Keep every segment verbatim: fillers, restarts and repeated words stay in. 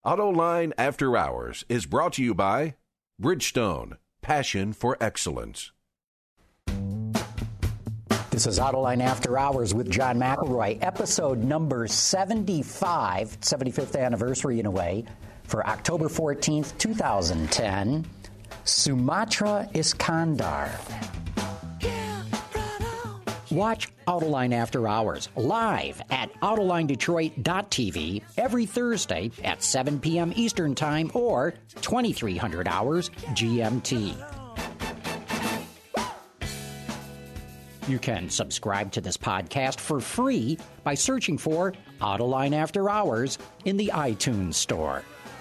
AutoLine After Hours is brought to you by Bridgestone, passion for excellence. This is AutoLine After Hours with John McElroy, episode number seventy-five, seventy-fifth anniversary in a way, for October fourteenth, two thousand ten, Sumatra Iskandar. Watch AutoLine After Hours live at Autoline Detroit dot T V every Thursday at seven p.m. Eastern Time or twenty-three hundred hours G M T. You can subscribe to this podcast for free by searching for AutoLine After Hours in the iTunes Store.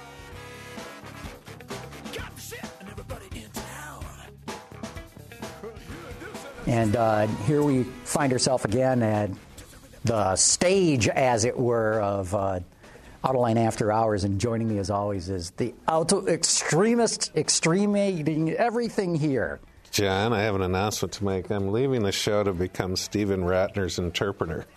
And uh, here we find ourselves again at the stage, as it were, of uh, AutoLine After Hours. And joining me, as always, is the auto extremist, extremating everything here. John, I have an announcement to make. I'm leaving the show to become Stephen Ratner's interpreter.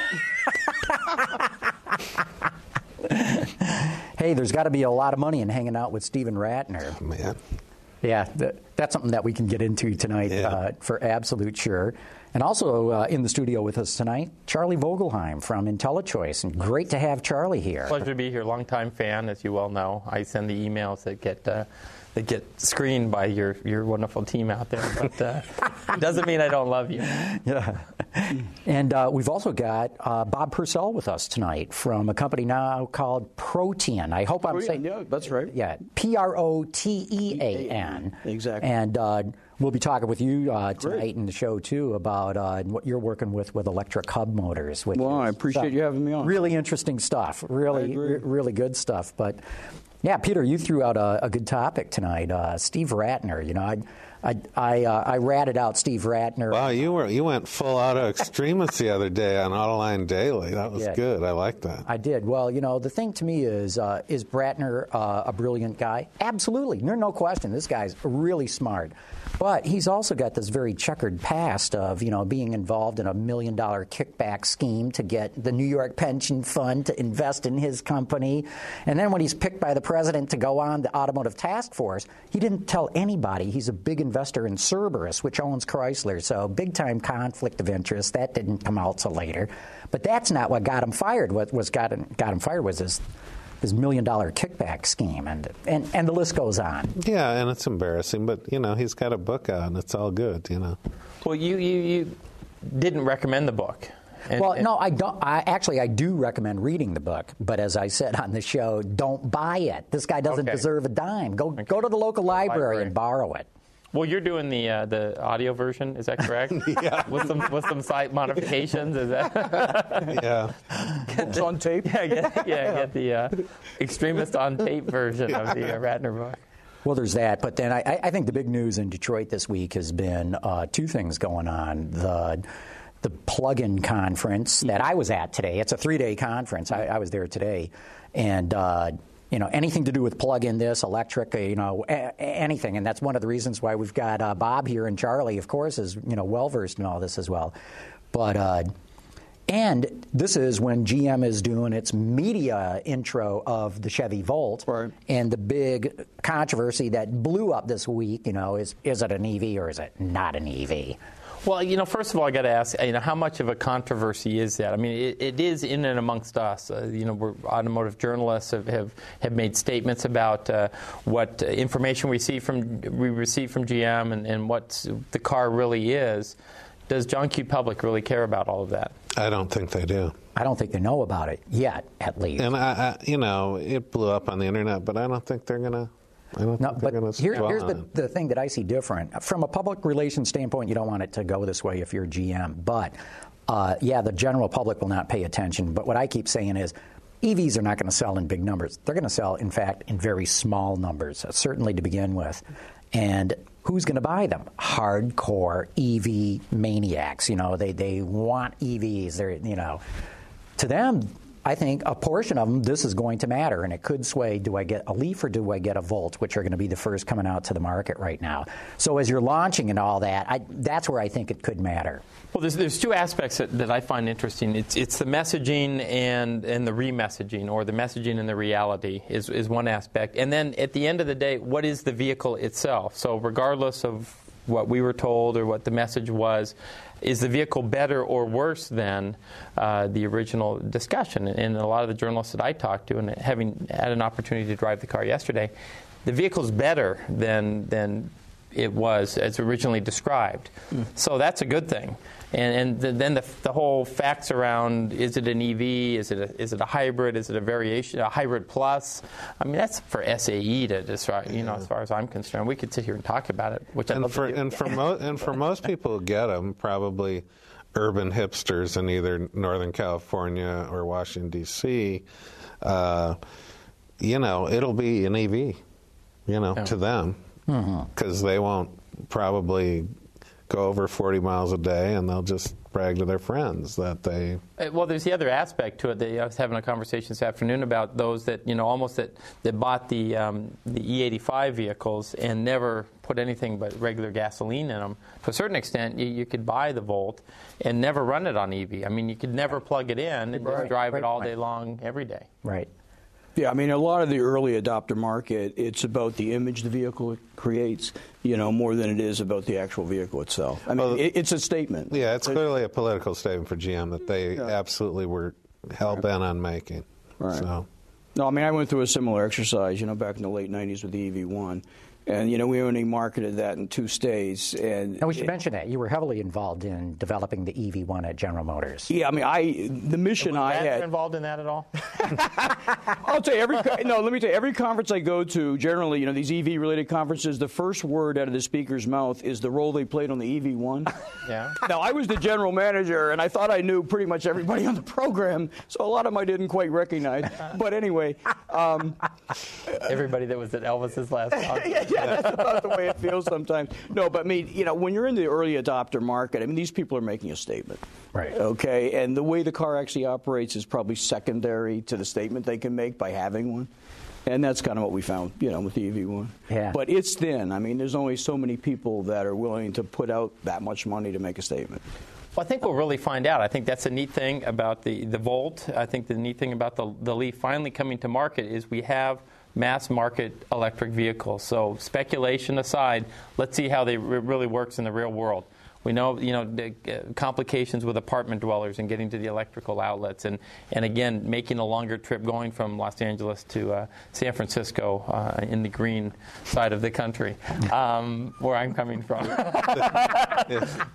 Hey, there's got to be a lot of money in hanging out with Stephen Ratner. Oh, man. Yeah, th- that's something that we can get into tonight Yeah. uh, for absolute sure. And also uh, in the studio with us tonight, Charlie Vogelheim from IntelliChoice. And great to have Charlie here. Pleasure to be here. Longtime fan, as you well know. I send the emails that get uh, that get screened by your, your wonderful team out there. But uh, it doesn't mean I don't love you. Yeah. And uh, we've also got uh, Bob Purcell with us tonight from a company now called Protean. I hope I'm Oh, saying... yeah, that's right. Yeah, P R O T E A N. Exactly. And uh, we'll be talking with you uh, tonight Great. in the show, too, about uh, what you're working with with electric hub motors. Which well, is, I appreciate uh, you having me on. Really interesting stuff. Really, re- really good stuff. But, yeah, Peter, you threw out a, a good topic tonight. Uh, Steve Ratner, you know, I... I I, uh, I ratted out Steve Ratner. Wow, you were you went full auto extremist the other day on Autoline Daily. That was Yeah. good. I like that. I did. Well, you know, the thing to me is, uh, is Ratner uh, a brilliant guy? Absolutely. There's no question. This guy's really smart. But he's also got this very checkered past of, you know, being involved in a million-dollar kickback scheme to get the New York Pension Fund to invest in his company. And then when he's picked by the president to go on the Automotive Task Force, he didn't tell anybody he's a big investor in Cerberus, which owns Chrysler. So big-time conflict of interest. That didn't come out till later. But that's not what got him fired. What was got him, got him fired was his his million-dollar kickback scheme, and, and and the list goes on. Yeah, and it's embarrassing, but, you know, he's got a book out, and it's all good, you know. Well, you, you, you didn't recommend the book. And, well, and no, I don't. I, actually, I do recommend reading the book, but as I said on the show, don't buy it. This guy doesn't Okay. deserve a dime. Go Okay. go to the local library, Library. and borrow it. Well, you're doing the uh, the audio version, is that correct? Yeah. With some with some site modifications, is that? Yeah. It's on tape. yeah, get, yeah, get the uh, extremist on tape version of the uh, Ratner book. Well, there's that, but then I, I think the big news in Detroit this week has been uh, two things going on. The the plug-in conference that I was at today. It's a three-day conference. I, I was there today, and. Uh, You know, anything to do with plug-in this, electric, you know, a- anything. And that's one of the reasons why we've got uh, Bob here, and Charlie, of course, is, you know, well-versed in all this as well. But, uh, and this is when G M is doing its media intro of the Chevy Volt. Right. And the big controversy that blew up this week, you know, is, is it an E V or is it not an E V? Well, you know, first of all, I got to ask, you know, how much of a controversy is that? I mean, it, it is in and amongst us. Uh, you know, we're automotive journalists have, have, have made statements about uh, what uh, information we see from we receive from G M and, and what the car really is. Does John Q. Public really care about all of that? I don't think they do. I don't think they know about it yet, at least. And, I, I, you know, it blew up on the Internet, but I don't think they're going to... I don't No, think but they're going to here, dwell here's on the, it. the thing that I see different. From a public relations standpoint, you don't want it to go this way if you're G M. But, uh, yeah, the general public will not pay attention. But what I keep saying is E Vs are not going to sell in big numbers. They're going to sell, in fact, in very small numbers, uh, certainly to begin with. And who's going to buy them? Hardcore E V maniacs. You know, they, they want E Vs. They're, you know, to them, I think a portion of them, this is going to matter, and it could sway, do I get a Leaf or do I get a Volt, which are going to be the first coming out to the market right now. So as you're launching and all that, I, that's where I think it could matter. Well, there's, there's two aspects that, that I find interesting. It's it's the messaging and, and the re-messaging, or the messaging and the reality is, is one aspect. And then at the end of the day, what is the vehicle itself? So regardless of what we were told or what the message was, is the vehicle better or worse than uh, the original discussion? And a lot of the journalists that I talked to, and having had an opportunity to drive the car yesterday, the vehicle's better than than it was as originally described. Mm. So that's a good thing. And, and the, then the, the whole facts around, is it an E V, is it a, is it a hybrid, is it a variation, a hybrid plus? I mean, that's for S A E to decide, you know, as far as I'm concerned. We could sit here and talk about it, which I and for and for mo- and for most people who get them, probably urban hipsters in either Northern California or Washington D C, uh, you know, it'll be an E V, you know, yeah. to them, because mm-hmm. they won't probably go over forty miles a day, and they'll just brag to their friends that they... Well, there's the other aspect to it. That I was having a conversation this afternoon about those that, you know, almost that, that bought the um, the E eighty-five vehicles and never put anything but regular gasoline in them. To a certain extent, you, you could buy the Volt and never run it on E V. I mean, you could never plug it in and right. just drive right. it all day long every day. Right. Yeah, I mean, a lot of the early adopter market, it's about the image the vehicle creates, you know, more than it is about the actual vehicle itself. I mean, well, it, it's a statement. Yeah, it's clearly a political statement for G M that they yeah. absolutely were hell-bent on making. Right. So. No, I mean, I went through a similar exercise, you know, back in the late nineties with the E V one. And, you know, we only marketed that in two states. And, and we should it, mention that. You were heavily involved in developing the E V one at General Motors. Yeah, I mean, I the mission I had... involved in that at all? I'll tell you, every... No, let me tell you, every conference I go to, generally, you know, these E V-related conferences, the first word out of the speaker's mouth is the role they played on the E V one. Yeah. Now, I was the general manager, and I thought I knew pretty much everybody on the program, so a lot of them I didn't quite recognize. But anyway... Um, everybody that was at Elvis's last concert. yeah, yeah, that's about the way it feels sometimes. No, but I mean, you know, when you're in the early adopter market, I mean, these people are making a statement. Right. Okay, and the way the car actually operates is probably secondary to the statement they can make by having one. And that's kind of what we found, you know, with the E V one. Yeah. But it's thin. I mean, there's only so many people that are willing to put out that much money to make a statement. Well, I think we'll really find out. I think that's a neat thing about the, the Volt. I think the neat thing about the, the Leaf finally coming to market is we have mass market electric vehicles. So speculation aside, let's see how they re- really works in the real world. We know, you know, the uh, complications with apartment dwellers and getting to the electrical outlets, and, and again, making a longer trip going from Los Angeles to uh, San Francisco uh, in the green side of the country, um, where I'm coming from. But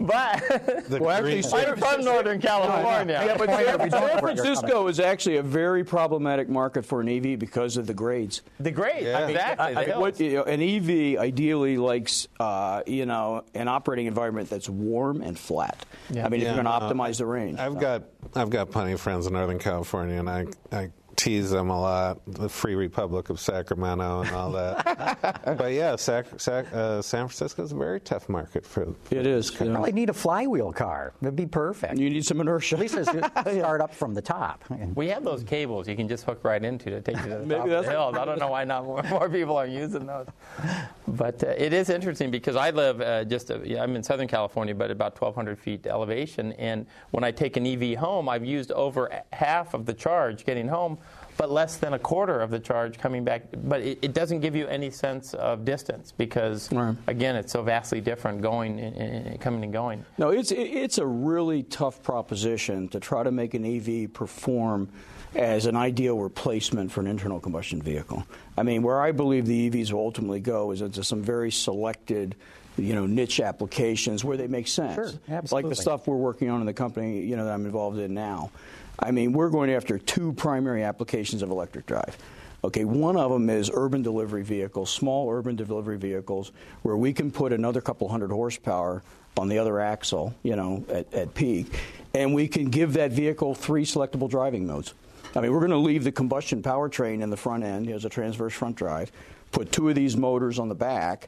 well, actually, I'm from Northern California. Yeah, but San, San Francisco is actually a very problematic market for an E V because of the grades. The grades, yeah. exactly. I mean, what, you know, an E V ideally likes, uh, you know, an operating environment that's warm and flat. Yeah. I mean, yeah, if you're going to uh, optimize the range. I've got I've got plenty of friends in Northern California, and I, I tease them a lot, the Free Republic of Sacramento and all that. But yeah, Sac, Sac, uh, San Francisco is a very tough market for. for it is. You really need a flywheel car. That'd be perfect. You need some inertia. At least it's start up from the top. We have those cables you can just hook right into to take you to the Maybe top of the hills. I don't know why not more, more people are using those. But uh, it is interesting because I live uh, just, a, yeah, I'm in Southern California, but about twelve hundred feet elevation. And when I take an E V home, I've used over half of the charge getting home, but less than a quarter of the charge coming back. But it, it doesn't give you any sense of distance because, right. again, it's so vastly different going and, and coming and going. No, it's it's a really tough proposition to try to make an E V perform as an ideal replacement for an internal combustion vehicle. I mean, where I believe the E Vs will ultimately go is into some very selected, you know, niche applications where they make sense. Sure, absolutely. Like the stuff we're working on in the company, you know, that I'm involved in now. I mean, we're going after two primary applications of electric drive. Okay, one of them is urban delivery vehicles, small urban delivery vehicles, where we can put another couple hundred horsepower on the other axle, you know, at, at peak, and we can give that vehicle three selectable driving modes. I mean, we're going to leave the combustion powertrain in the front end as a transverse front drive, put two of these motors on the back,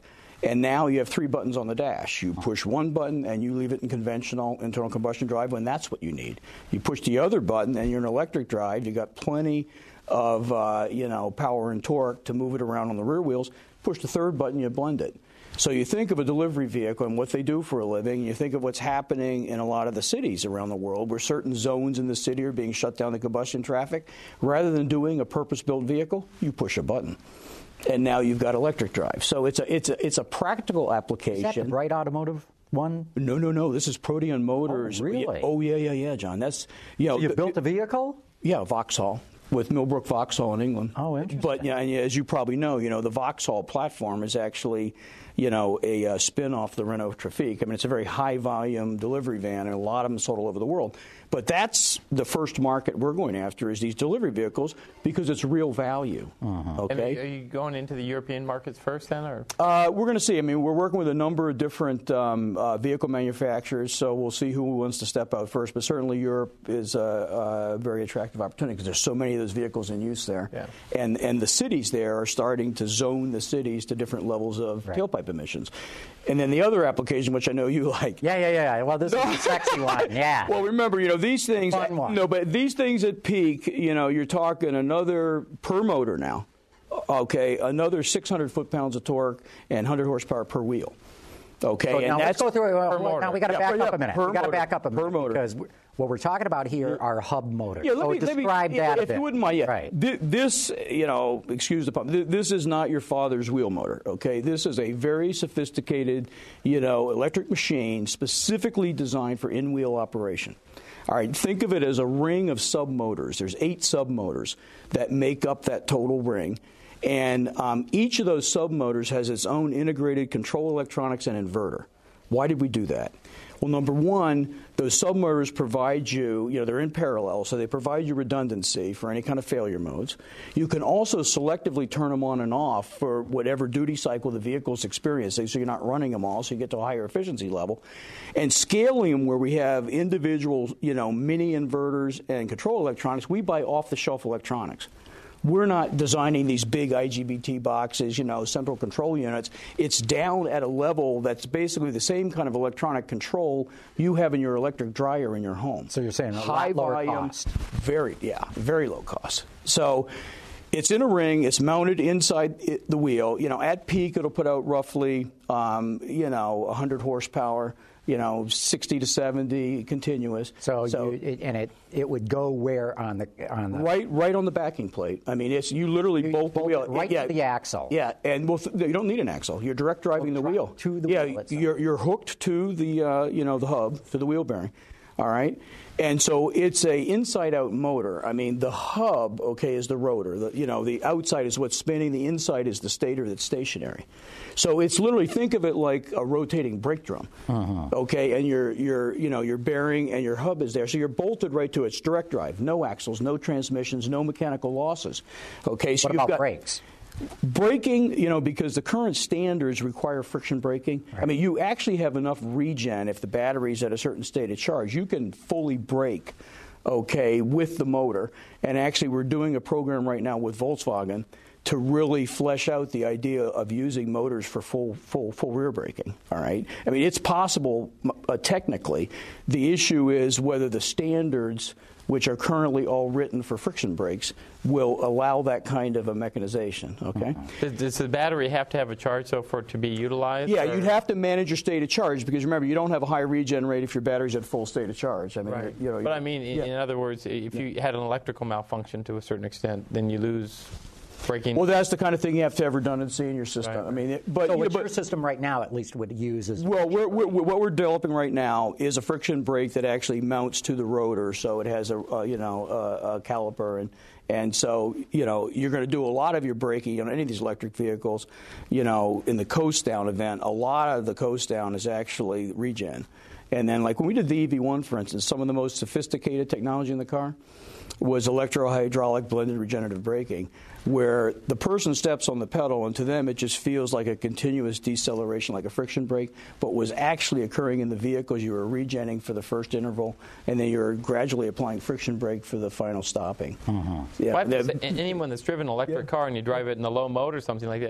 And now you have three buttons on the dash. You push one button and you leave it in conventional internal combustion drive when that's what you need. You push the other button and you're in electric drive. You got plenty of uh, you know power and torque to move it around on the rear wheels. Push the third button, you blend it. So you think of a delivery vehicle and what they do for a living. You think of what's happening in a lot of the cities around the world where certain zones in the city are being shut down to combustion traffic. Rather than doing a purpose-built vehicle, you push a button. And now you've got electric drive. So it's a it's a it's a practical application. Is that the Bright Automotive one? No, no, no. This is Proteon Motors. Oh, really? Oh, yeah, yeah, yeah, John. That's you know. So you the, built a vehicle? Yeah, Vauxhall with Millbrook Vauxhall in England. Oh, interesting. But yeah, and as you probably know, you know the Vauxhall platform is actually you know a, a spin off the Renault Trafic. I mean, it's a very high volume delivery van, and a lot of them sold all over the world. But that's the first market we're going after is these delivery vehicles because it's real value. Uh-huh. Okay. And are you going into the European markets first then, or? Uh, we're going to see. I mean, we're working with a number of different um, uh, vehicle manufacturers, so we'll see who wants to step out first. But certainly Europe is a, a very attractive opportunity because there's so many of those vehicles in use there, yeah. and and the cities there are starting to zone the cities to different levels of right. tailpipe emissions. And then the other application, which I know you like. Yeah, yeah, yeah. Well, this is the sexy one. Yeah. Well, remember, you know, these things. Fun one. No, but these things at peak, you know, you're talking another per motor now. Okay, another six hundred foot-pounds of torque and one hundred horsepower per wheel. Okay, so and now that's let's go through. Uh, per now we got to yeah, back yeah, up a minute. We got to back up a minute per motor because what we're talking about here are hub motors. Yeah, let so me, describe let me, that if a bit. you wouldn't mind. Yeah, right. This, you know, excuse the pun. This is not your father's wheel motor. Okay, this is a very sophisticated, you know, electric machine specifically designed for in-wheel operation. All right, think of it as a ring of sub-motors. There's eight sub-motors that make up that total ring. And um, each of those sub-motors has its own integrated control electronics and inverter. Why did we do that? Well, number one, those sub-motors provide you, you know, they're in parallel, so they provide you redundancy for any kind of failure modes. You can also selectively turn them on and off for whatever duty cycle the vehicle's experiencing, so you're not running them all, so you get to a higher efficiency level. And scaling them where we have individual, you know, mini inverters and control electronics, we buy off-the-shelf electronics. We're not designing these big I G B T boxes, you know, central control units. It's down at a level that's basically the same kind of electronic control you have in your electric dryer in your home. So you're saying a high lot lower volume, cost. Very, yeah, very low cost. So it's in a ring. It's mounted inside it, the wheel. You know, at peak, it'll put out roughly, um, you know, one hundred horsepower. You know, sixty to seventy continuous. So, so you, it, and it it would go where on the on the right right on the backing plate. I mean, it's you literally you bolt the wheel right yeah, to the axle. Yeah, and well, th- you don't need an axle. You're direct driving well, the wheel to the yeah, wheel itself. you're you're hooked to the uh, you know the hub to the wheel bearing. All right. And so it's a inside-out motor. I mean, the hub, okay, is the rotor. The, you know, the outside is what's spinning. The inside is the stator that's stationary. So it's literally, think of it like a rotating brake drum, uh-huh. okay? And your, your, you know, your bearing and your hub is there. So you're bolted right to it. It's direct drive, no axles, no transmissions, no mechanical losses. Okay. So what you've about got brakes? Braking, you know, because the current standards require friction braking. Right. I mean, you actually have enough regen if the battery's at a certain state of charge. You can fully brake, okay, with the motor. And actually, we're doing a program right now with Volkswagen to really flesh out the idea of using motors for full, full, full rear braking. All right. I mean, it's possible uh, technically. The issue is whether the standards, which are currently all written for friction brakes, will allow that kind of a mechanization, okay? Does, does the battery have to have a charge, so for it to be utilized? Yeah, or? You'd have to manage your state of charge, because remember, you don't have a high regen rate if your battery's at full state of charge. I mean, right. you know, but I mean, in, yeah. in other words, if you had an electrical malfunction to a certain extent, then you lose braking. Well, that's the kind of thing you have to have redundancy in your system. Right. I mean, it, but so you what know, your but, system right now at least would use is well, we're, we're, what we're developing right now is a friction brake that actually mounts to the rotor, so it has a, a you know a, a caliper, and and so you know you're going to do a lot of your braking on any of these electric vehicles. You know, in the coast down event, a lot of the coast down is actually regen. And then, like when we did the E V one, for instance, some of the most sophisticated technology in the car was electrohydraulic blended regenerative braking, where the person steps on the pedal, and to them it just feels like a continuous deceleration, like a friction brake, but was actually occurring in the vehicles. You were regenning for the first interval, and then you're gradually applying friction brake for the final stopping. Uh-huh. Yeah, well, anyone that's driven an electric yeah. car and you drive it in a low mode or something like that,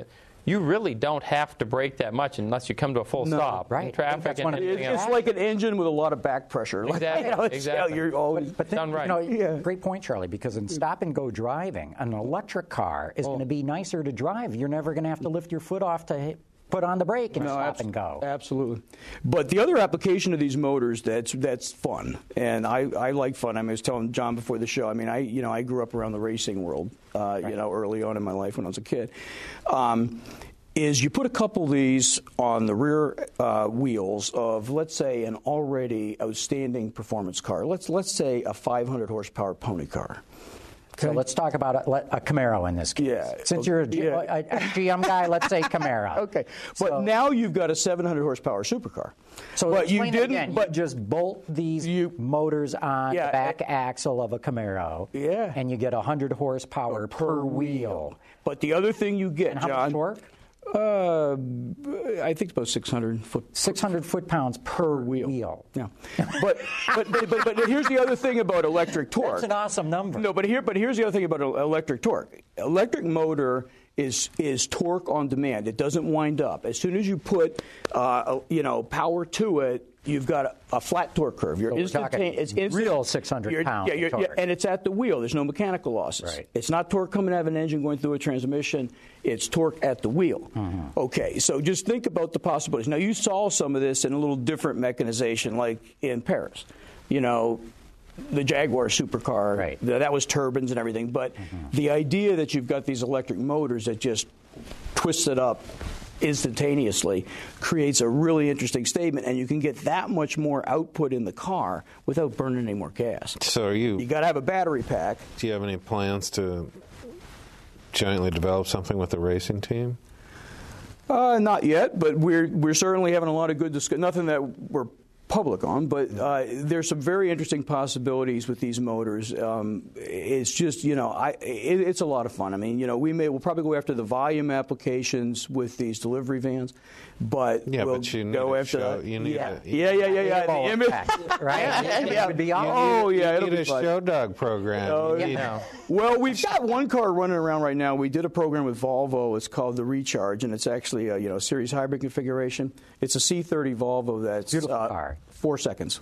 you really don't have to brake that much unless you come to a full No. stop. Right. In traffic That's and one of the- everything It's, else. it's like an engine with a lot of back pressure. Like, Exactly, you know, it's- exactly. You're always, But then, Sound right. you know, Yeah. great point, Charlie, because in stop-and-go driving, an electric car is going to be nicer to drive. You're never going to have to lift your foot off to hit, put on the brake and No, stop abs- and go. Absolutely. But the other application of these motors that's that's fun, and I, I like fun. I, mean, I was telling John before the show. I mean, I you know I grew up around the racing world, uh, you know, early on in my life when I was a kid. Um, is you put a couple of these on the rear uh, wheels of, let's say, an already outstanding performance car. Let's let's say a five hundred horsepower pony car. So let's talk about a, a Camaro in this case. Yeah. Since you're a, G- Yeah. a, a G M guy, let's say Camaro. Okay, but So- now you've got a seven hundred horsepower supercar. So but you explain it didn't. again. But you just bolt these You- motors on Yeah, the back it- axle of a Camaro. Yeah. And you get one hundred horsepower per, wheel. But the other thing you get, And how John, much torque? Uh, I think it's about six hundred foot. six hundred foot-pounds per wheel. Yeah, but, but, but but but here's the other thing about electric torque. That's an awesome number. No, but here but here's the other thing about electric torque. Electric motor is is torque on demand. It doesn't wind up. As soon as you put uh, you know power to it, you've got a, a flat torque curve. You're So we're instant- talking it's instant- real six hundred you're- pounds Yeah, you're- of torque. yeah, and it's at the wheel. There's no mechanical losses. Right. It's not torque coming out of an engine going through a transmission. It's torque at the wheel. Mm-hmm. Okay, so just think about the possibilities. Now, you saw some of this in a little different mechanization, like in Paris. You know, the Jaguar supercar, Right. th- that was turbines and everything. But the idea that you've got these electric motors that just twist it up instantaneously creates a really interesting statement, and you can get that much more output in the car without burning any more gas. So are you? You got to have a battery pack. Do you have any plans to jointly develop something with the racing team? Uh, not yet, but we're we're certainly having a lot of good discussion. Nothing that we're public on, but uh, there's some very interesting possibilities with these motors. Um, it's just, you know, I it, it's a lot of fun. I mean, you know, we may we'll probably go after the volume applications with these delivery vans, but Yeah, we'll but you need go to after show- you need yeah. to- yeah, yeah, yeah, yeah. Ball The image, effect, right? Yeah, It yeah. would be You awesome. Oh, need- yeah, you it'll need be a fun. show dog program. Oh, You yeah. need- No. Well, we've got one car running around right now. We did a program with Volvo. It's called the Recharge, and it's actually a you know series hybrid configuration. It's a C thirty Volvo that's Beautiful uh, car. four seconds.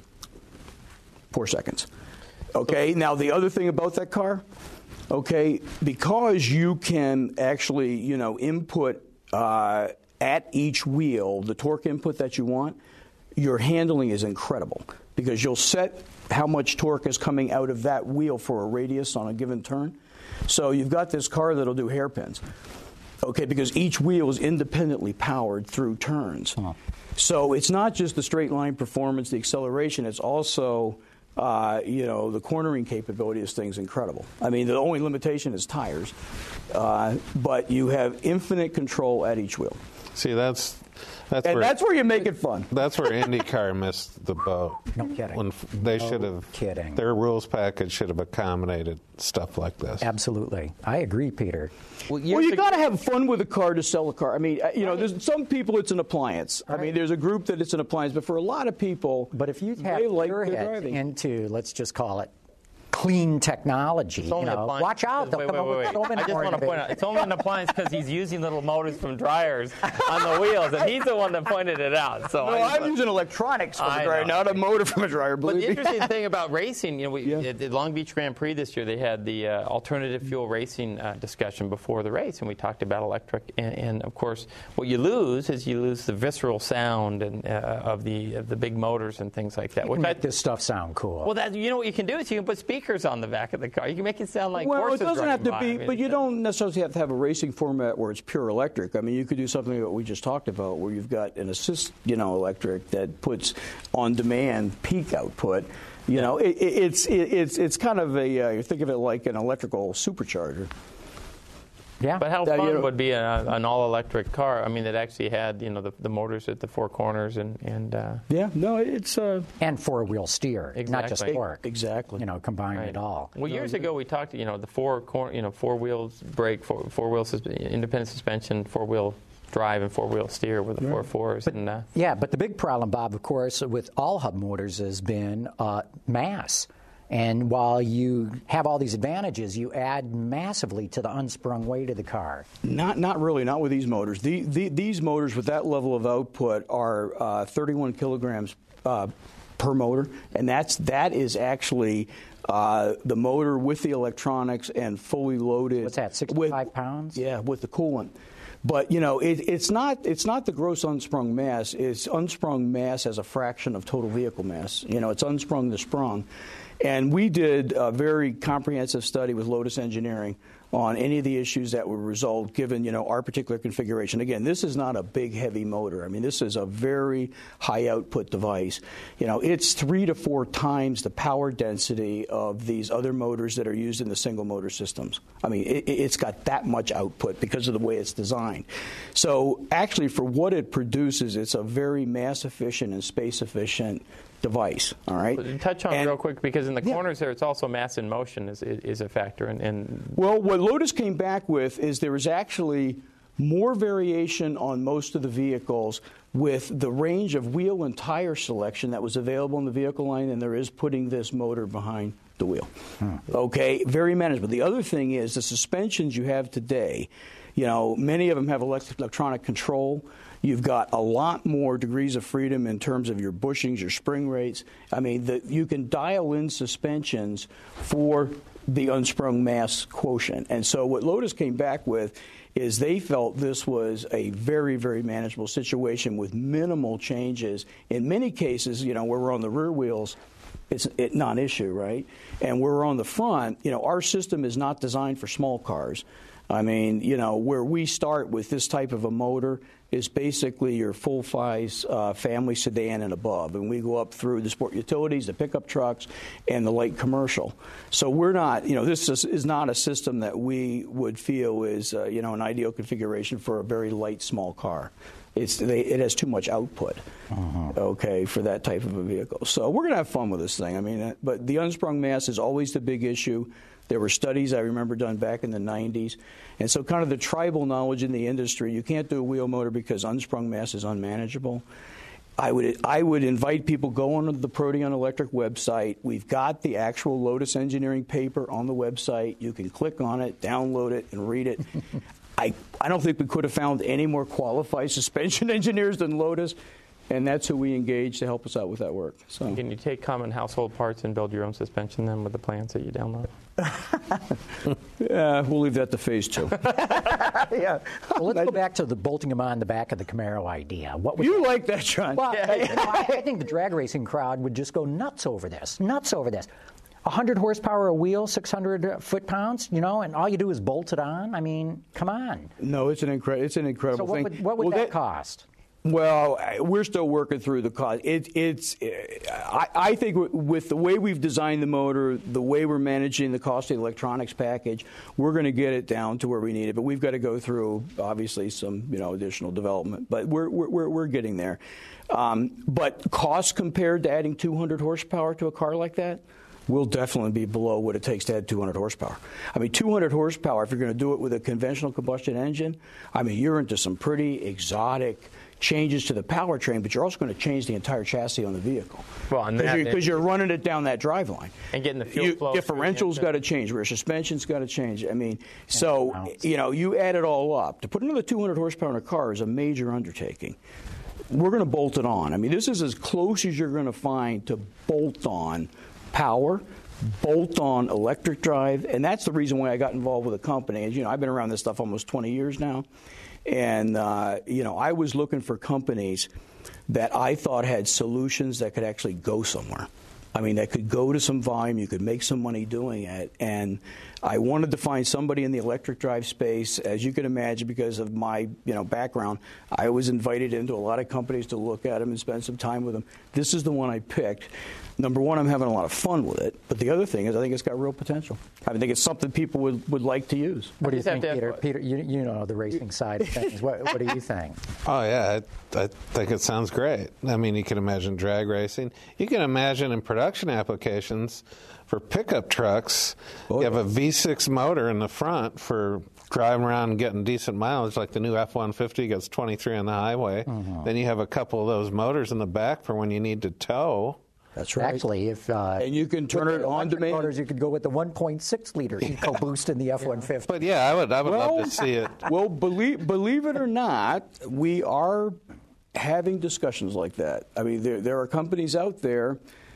Four seconds. Okay. Now the other thing about that car, okay, because you can actually you know input uh, at each wheel the torque input that you want, your handling is incredible because you'll set how much torque is coming out of that wheel for a radius on a given turn. So you've got this car that'll do hairpins. Okay, because each wheel is independently powered through turns. Uh-huh. So it's not just the straight line performance, the acceleration, it's also, uh, you know, the cornering capability of this thing's incredible. I mean, the only limitation is tires, uh, but you have infinite control at each wheel. See, that's that's And where that's where you make it fun. that's where IndyCar missed the boat. No kidding. When f- they No should have kidding. Their rules package should have accommodated stuff like this. Absolutely. I agree, Peter. Well, you got to have fun with a car to sell a car. I mean, uh, you know, there's some people it's an appliance. I mean, there's a group that it's an appliance, but for a lot of people, But if you they have like your their head driving. into, let's just call it, clean technology, you only know, appliance- watch out. They'll Wait, come wait, up with wait, so wait. many I just more want to point out, innovations. it's only an appliance because he's using little motors from dryers on the wheels, and he's the one that pointed it out. So No, I, I'm using electronics from I a dryer, know. not a motor from a dryer. But Believe the me. interesting thing about racing, you know, we, Yeah. at the Long Beach Grand Prix this year, they had the uh, alternative fuel racing uh, discussion before the race, and we talked about electric. And, and of course, what you lose is you lose the visceral sound and uh, of the of the big motors and things like that. You Which can I, make this stuff sound cool. well, that you know what you can do is you can put speakers on the back of the car. You can make it sound like well, it horses doesn't have running to by. be, I mean, but you it's- don't necessarily have to have a racing format where it's pure electric. I mean, you could do something that we just talked about, where you've got an assist, you know, electric that puts on-demand peak output. You know, it, it, it's it, it's it's kind of a uh, you think of it like an electrical supercharger. yeah. But how That, fun you know- would be a, an all-electric car? I mean, that actually had you know the, the motors at the four corners and and uh, Yeah, no, it's uh, and four-wheel steer, not just Exactly. torque. exactly. You know, combine right. it all. Well, years ago we talked. You know, the four cor- you know four wheels brake, four four wheel sus- independent suspension, four wheel drive, and four wheel steer with the four fours. And uh, Yeah, but the big problem, Bob, of course, with all hub motors has been uh, mass. And while you have all these advantages, you add massively to the unsprung weight of the car. Not, not really. Not with these motors. The, the, these motors with that level of output are uh, thirty-one kilograms uh, per motor, and that's that is actually uh, the motor with the electronics and fully loaded. What's that? sixty-five with, pounds? Yeah, with the coolant. But you know, it, it's not it's not the gross unsprung mass. It's unsprung mass as a fraction of total vehicle mass. You know, it's unsprung to sprung. And we did a very comprehensive study with Lotus Engineering on any of the issues that would result given, you know, our particular configuration. Again, this is not a big, heavy motor. I mean, this is a very high-output device. You know, it's three to four times the power density of these other motors that are used in the single-motor systems. I mean, it, it's got that much output because of the way it's designed. So, actually, for what it produces, it's a very mass-efficient and space-efficient device. All right. But touch on and, real quick, because in the yeah. corners there, it's also mass in motion is is a factor. And, and well, what Lotus came back with is there was actually more variation on most of the vehicles with the range of wheel and tire selection that was available in the vehicle line than there is putting this motor behind the wheel. Hmm. Okay, very manageable. The other thing is the suspensions you have today. You know, many of them have electronic control. You've got a lot more degrees of freedom in terms of your bushings, your spring rates. I mean, the, you can dial in suspensions for the unsprung mass quotient. And so what Lotus came back with is they felt this was a very, very manageable situation with minimal changes. In many cases, you know, where we're on the rear wheels, it's it non-issue, right? And where we're on the front, you know, our system is not designed for small cars. I mean, you know, where we start with this type of a motor is basically your full-size uh, family sedan and above. And we go up through the sport utilities, the pickup trucks, and the light commercial. So we're not, you know, this is, is not a system that we would feel is, uh, you know, an ideal configuration for a very light, small car. It's, they, it has too much output, uh-huh. okay, for that type of a vehicle. So we're going to have fun with this thing. I mean, but the unsprung mass is always the big issue. There were studies I remember done back in the nineties. And so kind of the tribal knowledge in the industry, you can't do a wheel motor because unsprung mass is unmanageable. I would I would invite people, go on to the Proteon Electric website. We've got the actual Lotus Engineering paper on the website. You can click on it, download it, and read it. I, I don't think we could have found any more qualified suspension engineers than Lotus. And that's who we engage to help us out with that work. So, can you take common household parts and build your own suspension then with the plans that you download? Yeah, we'll leave that to phase two. Yeah. Well, let's go back to the bolting them on the back of the Camaro idea. What would you that? like that, John? Well, yeah. you know, I, I think the drag racing crowd would just go nuts over this. Nuts over this. one hundred horsepower a wheel, six hundred foot-pounds, you know, and all you do is bolt it on. I mean, come on. No, it's an, incre- it's an incredible so what thing. Would, what would well, that, that cost? Well, we're still working through the cost. It, it's, I, I think with the way we've designed the motor, the way we're managing the cost of the electronics package, we're going to get it down to where we need it. But we've got to go through, obviously, some you know additional development. But we're we're we're getting there. Um, but cost compared to adding two hundred horsepower to a car like that will definitely be below what it takes to add two hundred horsepower. I mean, two hundred horsepower, if you're going to do it with a conventional combustion engine, I mean, you're into some pretty exotic changes to the powertrain, but you're also going to change the entire chassis on the vehicle. Well, and because you're, you're running it down that drive line. And getting the fuel you, flow. Differential's got to change. Rear suspension's got to change. I mean, so, you know, you add it all up. To put another two hundred horsepower in a car is a major undertaking. We're going to bolt it on. I mean, this is as close as you're going to find to bolt on power, bolt on electric drive, and that's the reason why I got involved with the company. As you know, I've been around this stuff almost twenty years now. And, uh, you know, I was looking for companies that I thought had solutions that could actually go somewhere. I mean, that could go to some volume, you could make some money doing it. And I wanted to find somebody in the electric drive space, as you can imagine, because of my, you know, background. I was invited into a lot of companies to look at them and spend some time with them. This is the one I picked. Number one, I'm having a lot of fun with it. But the other thing is I think it's got real potential. I think it's something people would, would like to use. What do you think, Peter? Peter, you, you know the racing side of things. What, what do you think? Oh, yeah. I, I think it sounds great. I mean, you can imagine drag racing. You can imagine in production applications for pickup trucks, oh, you have a V six motor in the front for driving around and getting decent mileage, like the new F one fifty gets twenty-three on the highway. Mm-hmm. Then you have a couple of those motors in the back for when you need to tow. That's right. Actually, if uh, and you can turn with it the on electric demand. motors, you could go with the one point six liter EcoBoost in the F one fifty. But yeah, I would I would Well, love to see it. Well, believe believe it or not, we are having discussions like that. I mean, there there are companies out there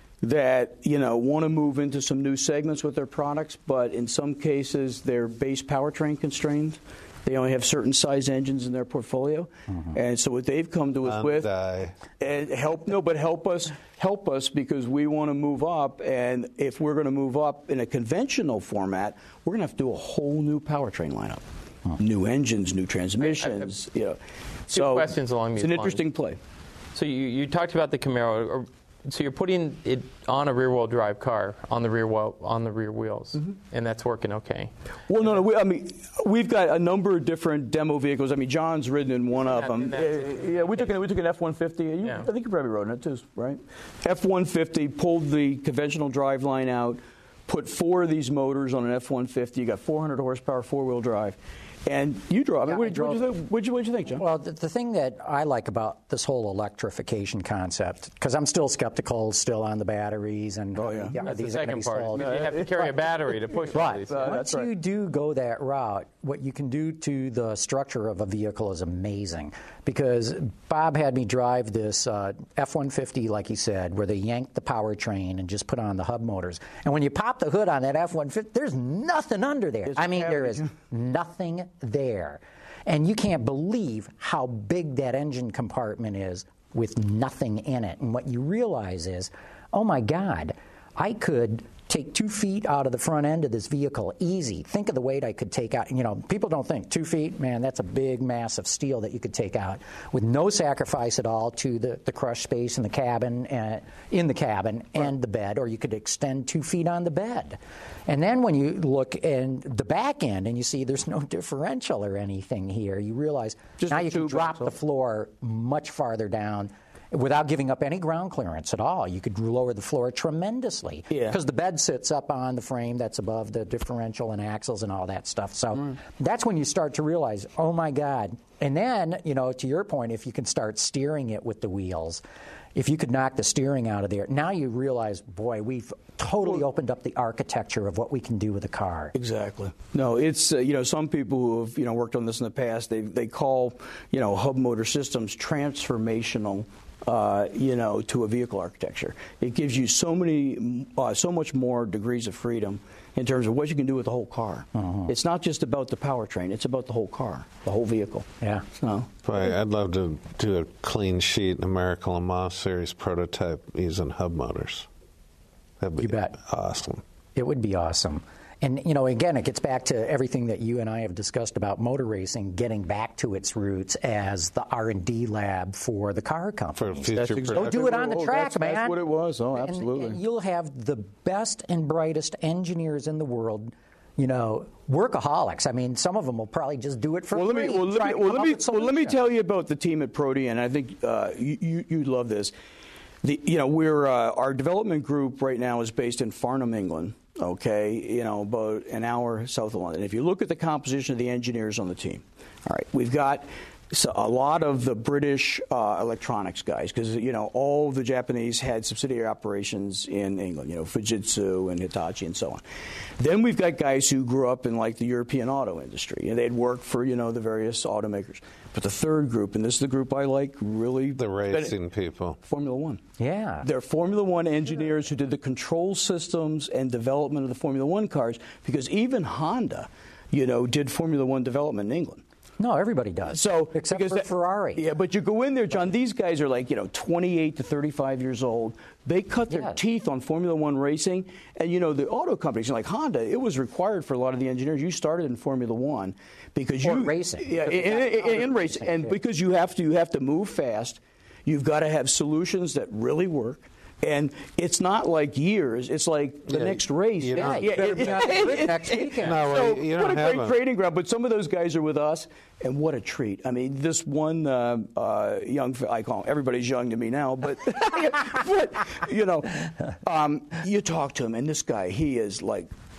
that, you know, want to move into some new segments with their products, but in some cases they're base powertrain constrained. They only have certain size engines in their portfolio, mm-hmm. and so what they've come to us Um, with, die. and help no, but help us, help us because we want to move up, and if we're going to move up in a conventional format, we're going to have to do a whole new powertrain lineup, huh. new engines, new transmissions, I, I, I, you know. Two so questions along these it's an lines. interesting play. So you, you talked about the Camaro. Or, so you're putting it on a rear-wheel drive car on the rear wheel, on the rear wheels, mm-hmm. and that's working okay. Well, no, no. We, I mean, we've got a number of different demo vehicles. I mean, John's ridden in one of them. Uh, yeah, we took an we took an F one fifty. You, yeah. I think you probably rode in it too, right? F one fifty, pulled the conventional drive line out, put four of these motors on an F one fifty. You got four hundred horsepower, four-wheel drive. And you drove. I mean, yeah, what did you think? What'd you, what'd you think, John? Well, the, the thing that I like about this whole electrification concept, because I'm still skeptical, still on the batteries, and oh yeah, yeah that's these the are going second to be part. sold. You have to carry a battery to push right. these. Uh, Once right. you do go that route, what you can do to the structure of a vehicle is amazing. Because Bob had me drive this uh, F one fifty, like he said, where they yanked the powertrain and just put on the hub motors. And when you pop the hood on that F one fifty, there's nothing under there. It's I mean, there is average. nothing there. And you can't believe how big that engine compartment is with nothing in it. And what you realize is, oh my God, I could take two feet out of the front end of this vehicle easy. Think of the weight I could take out. You know, people don't think two feet, man, that's a big mass of steel that you could take out with no sacrifice at all to the, the crush space in the cabin, uh, in the cabin and the bed, or you could extend two feet on the bed. And then when you look in the back end and you see there's no differential or anything here, you realize Just now the you can tube drop axle. the floor much farther down without giving up any ground clearance at all. You could lower the floor tremendously Yeah. because the bed sits up on the frame that's above the differential and axles and all that stuff. So mm. that's when you start to realize, oh my God. And then, you know, to your point, if you can start steering it with the wheels, if you could knock the steering out of there, now you realize, boy, we've totally well, opened up the architecture of what we can do with a car. Exactly. No, it's, uh, you know, some people who have, you know, worked on this in the past, they they call, you know, hub motor systems transformational. Uh, you know, to a vehicle architecture. It gives you so many, uh, so much more degrees of freedom in terms of what you can do with the whole car. Uh-huh. It's not just about the powertrain; it's about the whole car, the whole vehicle. Yeah. So, Boy, I'd love to do a clean sheet American Le Mans series prototype using hub motors. That'd be you bet. awesome. It would be awesome. And, you know, again, it gets back to everything that you and I have discussed about motor racing, getting back to its roots as the R and D lab for the car companies. For future exactly Go do it on the oh, track, that's, man. That's what it was. Oh, absolutely. And, and you'll have the best and brightest engineers in the world, you know, workaholics. I mean, some of them will probably just do it for well, free. Let me, well, let me, well, let me, well, let me tell you about the team at Protean. I think uh, you, you, you'd love this. The, you know, we're uh, our development group right now is based in Farnham, England. Okay, you know, about an hour south of London. If you look at the composition of the engineers on the team, all right, we've got a lot of the British uh, electronics guys, because, you know, all the Japanese had subsidiary operations in England, you know, Fujitsu and Hitachi and so on. Then we've got guys who grew up in, like, the European auto industry, and they'd worked for, you know, the various automakers. But the third group, and this is the group I like, really... The racing people. Formula One. Yeah. They're Formula One engineers who did the control systems and development of the Formula One cars, because even Honda, you know, did Formula One development in England. No, everybody does. So except for that, Ferrari. Yeah, but you go in there, John, these guys are like, you know, twenty-eight to thirty-five years old. They cut their yeah. teeth on Formula One racing. And, you know, the auto companies, like Honda, it was required for a lot of the engineers. You started in Formula One because or you... racing. Yeah, in, in, in racing. And because you have to, you have to move fast. You've got to have solutions that really work. And it's not like years; it's like the yeah, next race. You yeah, yeah, you better be on the grid next weekend. No, well, so you what don't a have great a, training ground! But some of those guys are with us, and what a treat! I mean, this one uh, uh, young—I call him, everybody's young to me now, but, but you know, um, you talk to him, and this guy, he is like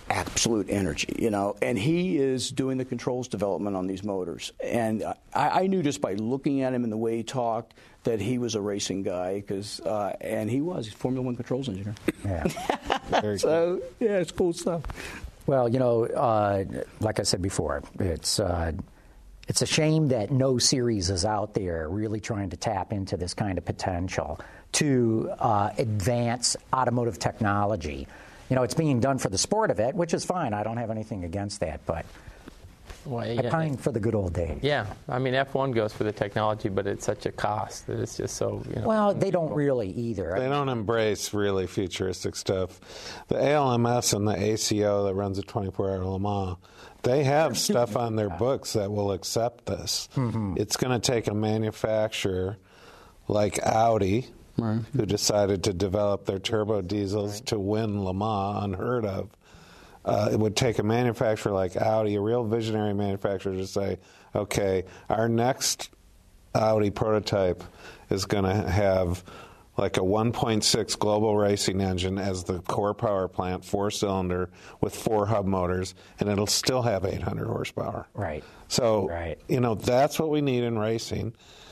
absolute energy, you know, and he is doing the controls development on these motors. And I, I knew just by looking at him and the way he talked that he was a racing guy, because uh, and he was. He's a Formula One controls engineer. Yeah. So, yeah, it's cool stuff. Well, you know, uh, like I said before, it's uh, it's a shame that no series is out there really trying to tap into this kind of potential to uh, advance automotive technology. You know, it's being done for the sport of it, which is fine. I don't have anything against that, but Well, I yeah, pine for the good old days. Yeah, I mean, F one goes for the technology, but it's such a cost that it's just so, you know. Well, they don't really either. They don't embrace really futuristic stuff. The A L M S and the A C O that runs a twenty-four hour Le Mans, they have stuff on their books that will accept this. Mm-hmm. It's going to take a manufacturer like Audi, right, who decided to develop their turbo diesels right. to win Le Mans, unheard of. Uh, it would take a manufacturer like Audi, a real visionary manufacturer, to say, okay, our next Audi prototype is going to have like a one point six global racing engine as the core power plant, four-cylinder, with four hub motors, and it'll still have eight hundred horsepower. Right. So, right. you know, that's what we need in racing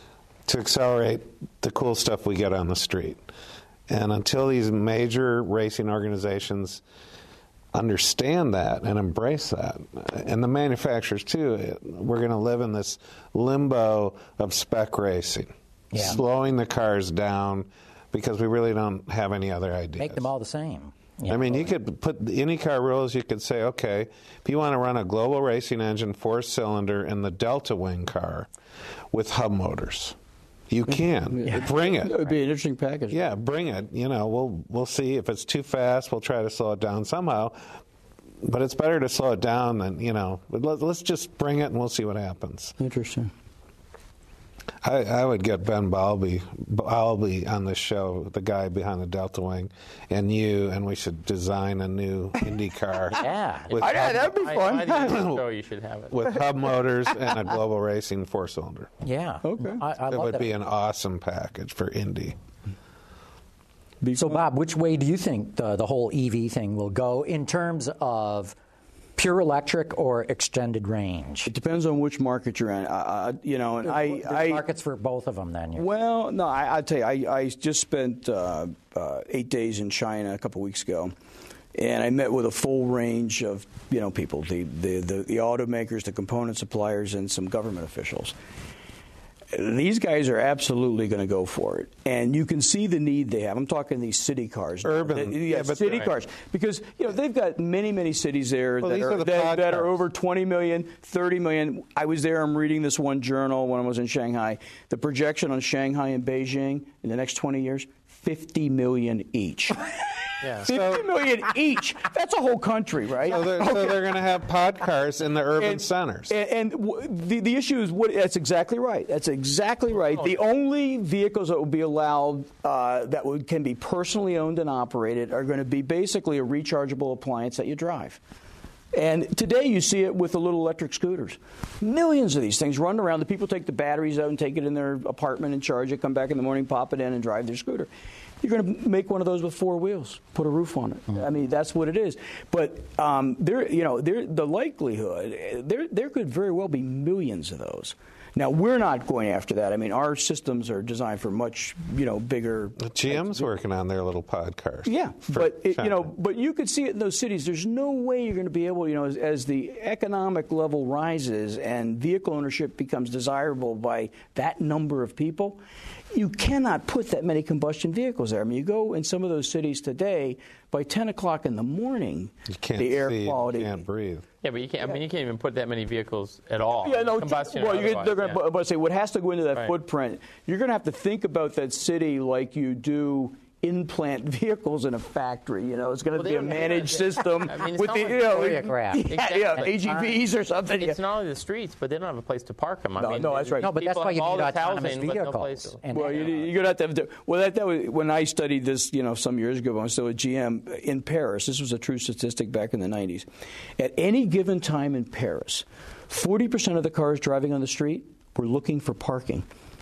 to accelerate the cool stuff we get on the street. And until these major racing organizations understand that and embrace that, and the manufacturers too, we're going to live in this limbo of spec racing, yeah. slowing the cars down because we really don't have any other ideas. Make them all the same. Yeah, I mean, you could put IndyCar rules. You could say, okay, if you want to run a global racing engine four-cylinder in the Delta Wing car with hub motors, you can. Yeah. Bring it. It would be an interesting package. Yeah, bring it. You know, we'll we'll see if it's too fast. We'll try to slow it down somehow. But it's better to slow it down than, you know, let, let's just bring it and we'll see what happens. Interesting. I, I would get Ben Balby, Balby on the show, the guy behind the Delta Wing, and you, and we should design a new Indy car. Yeah. With I, hub, that'd be fun. I, I think show you should have it. With hub motors and a global racing four-cylinder. Yeah. Okay. I, I it love would that. be an awesome package for Indy. So, Bob, which way do you think the, the whole E V thing will go in terms of pure electric or extended range? It depends on which market you're in. Uh, you know, and I, There's I markets for both of them. Then, you're well, no, I, I tell you, I, I just spent uh, uh, eight days in China a couple weeks ago, and I met with a full range of you know people, the the the, the automakers, the component suppliers, and some government officials. These guys are absolutely going to go for it, and you can see the need they have. I'm talking these city cars, urban, the, yeah, yeah, but city right. cars, because you know they've got many, many cities there well, that, these are, are the that, that are cars. over twenty million, thirty million. I was there. I'm reading this one journal when I was in Shanghai. The projection on Shanghai and Beijing in the next twenty years, fifty million each. Yeah. fifty So, million each. That's a whole country, right? So they're, Okay. so they're going to have pod cars in the urban and, centers. And, and w- the, the issue is, what, that's exactly right. That's exactly right. The only vehicles that will be allowed uh, that would, can be personally owned and operated are going to be basically a rechargeable appliance that you drive. And today you see it with the little electric scooters. Millions of these things run around. The people take the batteries out and take it in their apartment and charge it, come back in the morning, pop it in, and drive their scooter. You're going to make one of those with four wheels, put a roof on it. Mm. I mean, that's what it is. But um, there, you know, there, the likelihood, there, there could very well be millions of those. Now, we're not going after that. I mean, our systems are designed for much, you know, bigger. G M's working on their little pod cars. Yeah, but it, you know, but you could see it in those cities. There's no way you're going to be able, you know, as, as the economic level rises and vehicle ownership becomes desirable by that number of people, you cannot put that many combustion vehicles there. I mean, you go in some of those cities today, by ten o'clock in the morning, you can't the air see, quality. You can't breathe. Yeah, but you can't. I mean, you can't even put that many vehicles at all. Yeah, no. Combustion Well, or you, they're going yeah. to but say what has to go into that Right. footprint. You're going to have to think about that city like you do in-plant vehicles in a factory. You know, it's going to Well, they be a don't have managed that. system I mean, it's with not the like you know, choreographed. yeah, Exactly. yeah, A G Vs or something. It's yeah. not only the streets, but they don't have a place to park them. I No, mean, no, that's right. No, but that's people why you have all need this autonomous housing, but no place vehicles. to- And Well, you, you're going to have to have to. Well, that, that was when I studied this, you know, some years ago when I was still at G M in Paris. This was a true statistic back in the nineties. At any given time in Paris, forty percent of the cars driving on the street were looking for parking.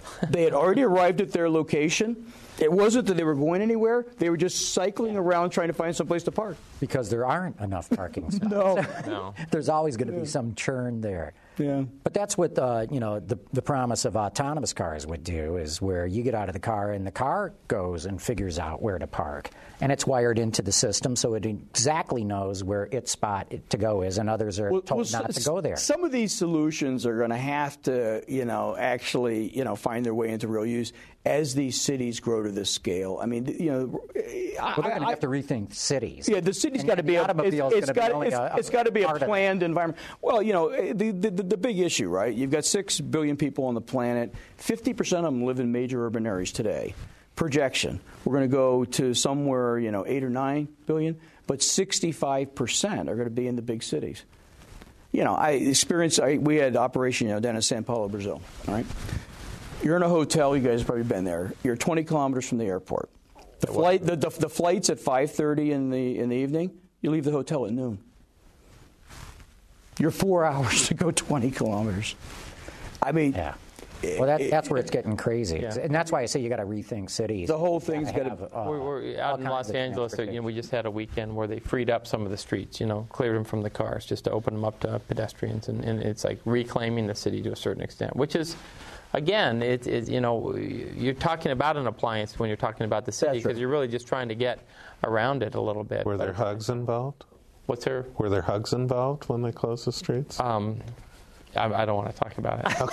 They had already arrived at their location. It wasn't that they were going anywhere. They were just cycling around trying to find some place to park. Because there aren't enough parking spots. No. No. There's always going to be some churn there. Yeah. But that's what uh, you know the the promise of autonomous cars would do, is where you get out of the car and the car goes and figures out where to park, and it's wired into the system so it exactly knows where its spot to go is, and others are Well, told well, not s- to go there. Some of these solutions are going to have to, you know, actually, you know, find their way into real use as these cities grow to this scale. I mean, you know, Well, they're going to have to rethink cities. Yeah, the city's And got to be the a, automobile it's, is it's gonna be got only it's, a- it's got to be a part of it. planned environment. Well, you know, the, the the big issue, right? You've got six billion people on the planet. Fifty percent of them live in major urban areas today. Projection: we're going to go to somewhere, you know, eight or nine billion, but sixty-five percent are going to be in the big cities. You know, I experienced. I, we had operation, you know, down in Sao Paulo, Brazil. All right. You're in a hotel. You guys have probably been there. You're twenty kilometers from the airport. The flight, the, the, the flight's at five thirty in the in the evening. You leave the hotel at noon. You're four hours to go twenty kilometers. I mean, Yeah. Well, that, that's where it's getting crazy, Yeah. and that's why I say you got to rethink cities. The whole thing's You gotta gotta- have, uh, We're, we're all out in kinds Los of Angeles. So, you know, we just had a weekend where they freed up some of the streets. You know, cleared them from the cars just to open them up to pedestrians, and, and it's like reclaiming the city to a certain extent, which is. Again, it, it, you know, you're talking about an appliance when you're talking about the city, That's right. because you're really just trying to get around it a little bit. Were there But- hugs involved? What's there? Were there hugs involved when they closed the streets? Um, I, I don't want to talk about it.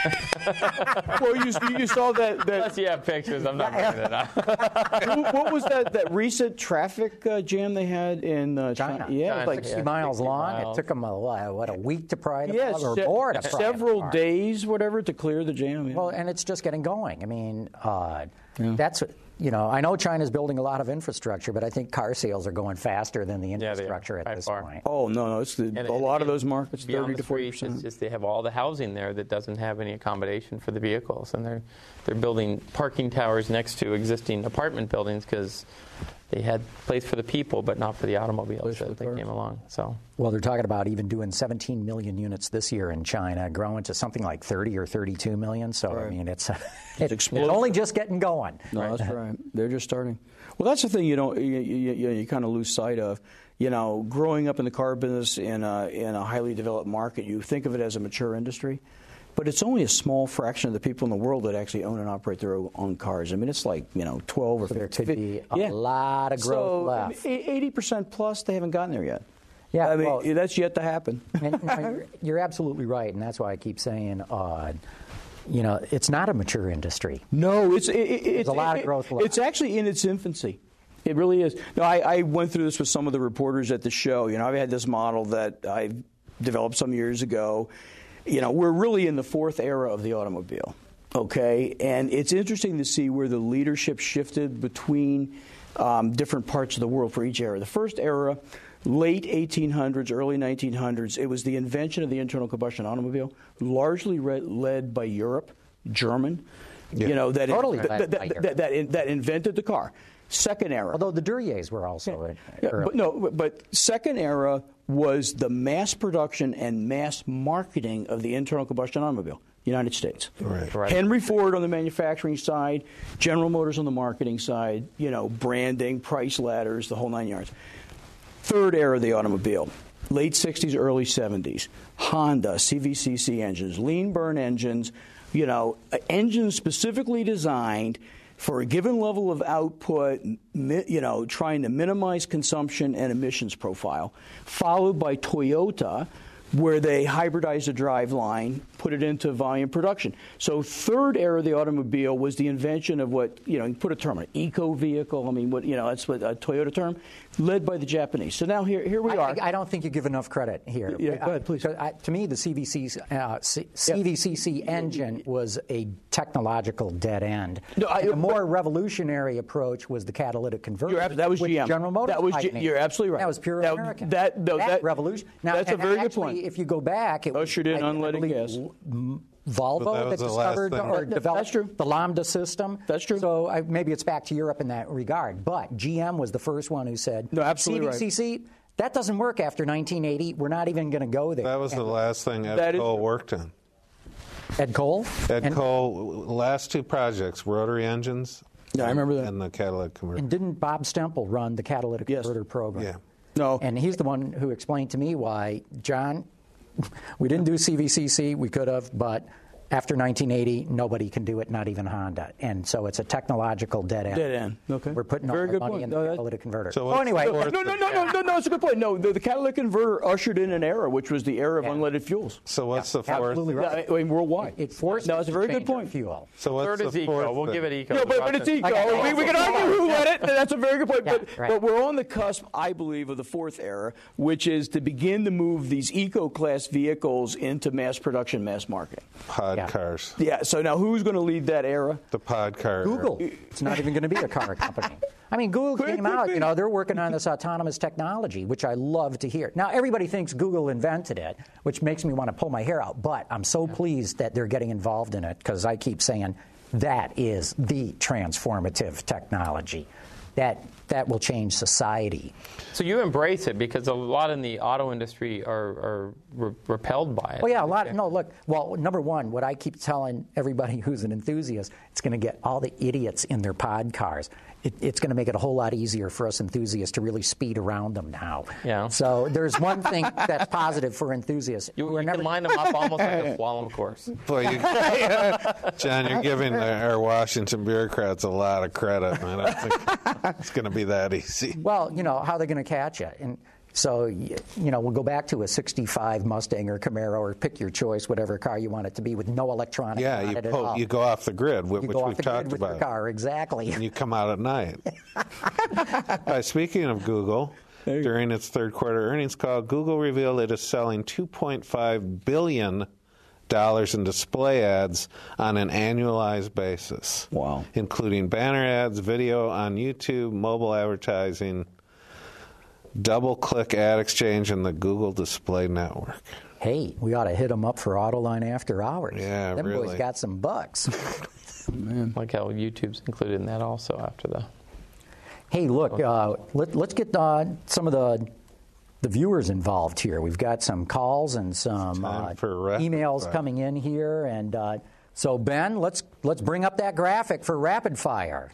well, you, you saw that. Unless that you have pictures, I'm not bringing it up. what was that? That recent traffic uh, jam they had in uh, China. Yeah, China, like yeah. sixty miles sixty long. miles. It took them a, what, a week to pry it yes, apart, or se- more to pry it several apart. days, whatever, to clear the jam. Yeah. Well, and it's just getting going. I mean, uh, that's, you know, I know China's building a lot of infrastructure, but I think car sales are going faster than the they are, infrastructure by at this far. point. oh no, no, it's the, And- a lot of and those markets, beyond thirty the to forty streets, It's percent. just they have all the housing there that doesn't have any accommodation for the vehicles, and they're they're building parking towers next to existing apartment buildings because they had place for the people, but not for the automobiles that they came along. So. Well, they're talking about even doing seventeen million units this year in China, growing to something like thirty or thirty-two million. So, I mean, it's it, it's explosive. only just getting going. No, that's right. They're just starting. Well, that's the thing you don't you, you, you, you kind of lose sight of. You know, growing up in the car business in a, in a highly developed market, you think of it as a mature industry, but it's only a small fraction of the people in the world that actually own and operate their own cars. I mean, it's like, you know, twelve or So there fifteen. could be a yeah. lot of growth so, left. eighty percent plus, they haven't gotten there yet. Yeah, I mean, well- that's yet to happen. And, no, you're, you're absolutely right, and that's why I keep saying, uh, you know, it's not a mature industry. No, it's it, it, it's a lot of it- growth left. It's actually in its infancy. It really is. No, I, I went through this with some of the reporters at the show. You know, I've had this model that I developed some years ago. You know, we're really in the fourth era of the automobile. Okay, and it's interesting to see where the leadership shifted between um, different parts of the world for each era. The first era, late eighteen hundreds, early nineteen hundreds, it was the invention of the internal combustion automobile, largely re- led by Europe, German. Yeah. You know that Totally that, led that, by that, Europe. that, that, in- that invented the car. Second era. Although the Duriers were also in- Yeah, early. but no, but second era was the mass production and mass marketing of the internal combustion automobile, United States. Right. Right. Henry Ford on the manufacturing side, General Motors on the marketing side, you know, branding, price ladders, the whole nine yards. Third era of the automobile, late sixties, early seventies. Honda, C V C C engines, lean burn engines, you know, engines specifically designed for a given level of output, mi- you know, trying to minimize consumption and emissions profile, followed by Toyota, where they hybridized the driveline, put it into volume production. So third era of the automobile was the invention of what, you know, you put a term on it, eco-vehicle, I mean, what, you know, that's what a Toyota term, led by the Japanese. So now here, here we I, are. I don't think you give enough credit here. Yeah, go ahead, please. Because I, to me, the C V C, uh, C, C V C C engine was a technological dead end. No, I- And the more revolutionary approach was the catalytic converter. You're ab- that was which G M. General Motors That was G- pioneered. you're absolutely right. That was pure That- American. that- no, that- revolution. Now, that's a and very good actually, point. if you go back, it Ushered was in I- I unleaded believe gas. M- Volvo But that that, was the last discovered thing. or That- developed that's true. the Lambda system. That's true. So I, maybe it's back to Europe in that regard. But G M was the first one who said, No, absolutely right. C V C C, that doesn't work after nineteen eighty. We're not even going to go there. That was the last thing Ed That is- Cole worked on. Ed Cole? Ed and, Cole, last two projects, rotary engines. Yeah, I remember that. And the catalytic converter. And didn't Bob Stemple run the catalytic Yes. converter program? Yeah. No. And he's the one who explained to me why, John, we didn't do C V C C, we could have, but after nineteen eighty, nobody can do it, not even Honda. And so it's a technological dead end. Dead end. Okay. We're putting Very all the good money point. in No, the that- catalytic converter. So oh, what's anyway. the No, fourth- no, no, no, no, no, no, it's a good point. No, the, the catalytic converter ushered in an era, which was the era of Yeah. unleaded fuels. So what's the fourth? Absolutely right. Yeah, I mean, worldwide. It forced No, us it's a to very good change our point. fuel. So what's Third the is fourth? eco. We'll thing? give it eco. No, but, but it's eco. got We, we can argue who led it. That's a very good point. Yeah, but, right. but we're on the cusp, I believe, of the fourth era, which is to begin to move these eco-class vehicles into mass production, mass market. Pod Yeah. cars. Yeah, so now who's going to lead that era? The pod car. Google. It's not even going to be a car company. I mean, Google Could- came could out, be. you know, they're working on this autonomous technology, which I love to hear. Now, everybody thinks Google invented it, which makes me want to pull my hair out. But I'm so pleased that they're getting involved in it because I keep saying that is the transformative technology. That, that will change society. So you embrace it because a lot in the auto industry are, are re- repelled by it. Well, yeah, a lot. No, look. Well, number one, what I keep telling everybody who's an enthusiast, it's going to get all the idiots in their pod cars. It, it's going to make it a whole lot easier for us enthusiasts to really speed around them now. Yeah. So there's one thing that's positive for enthusists. You, We're you never, can line them up almost like a slalom course. Boy, you, John, you're giving our Washington bureaucrats a lot of credit. I don't think it's going to be that easy. well, you know how they're going to catch it, and so y- you know we'll go back to a sixty-five Mustang or Camaro or pick your choice, whatever car you want it to be, with no electronics Yeah, on you it at pull, all. you go off the grid, wh- You which go off we've the grid talked with about. your car, exactly. And you come out at night. uh, speaking of Google, during its third quarter earnings call, Google revealed it is selling two point five billion dollars in display ads on an annualized basis. Wow. Including banner ads, video on YouTube, mobile advertising, double-click ad exchange, and the Google Display Network. Hey, we ought to hit them up for Autoline after hours. Yeah, them really. boys got some bucks. Like how YouTube's included in that also after the. Hey, look, uh, let, let's get uh, some of the the viewers involved here. We've got some calls and some Time uh, for rapid emails fire. coming in here, and uh, so Ben, let's let's bring up that graphic for rapid fire.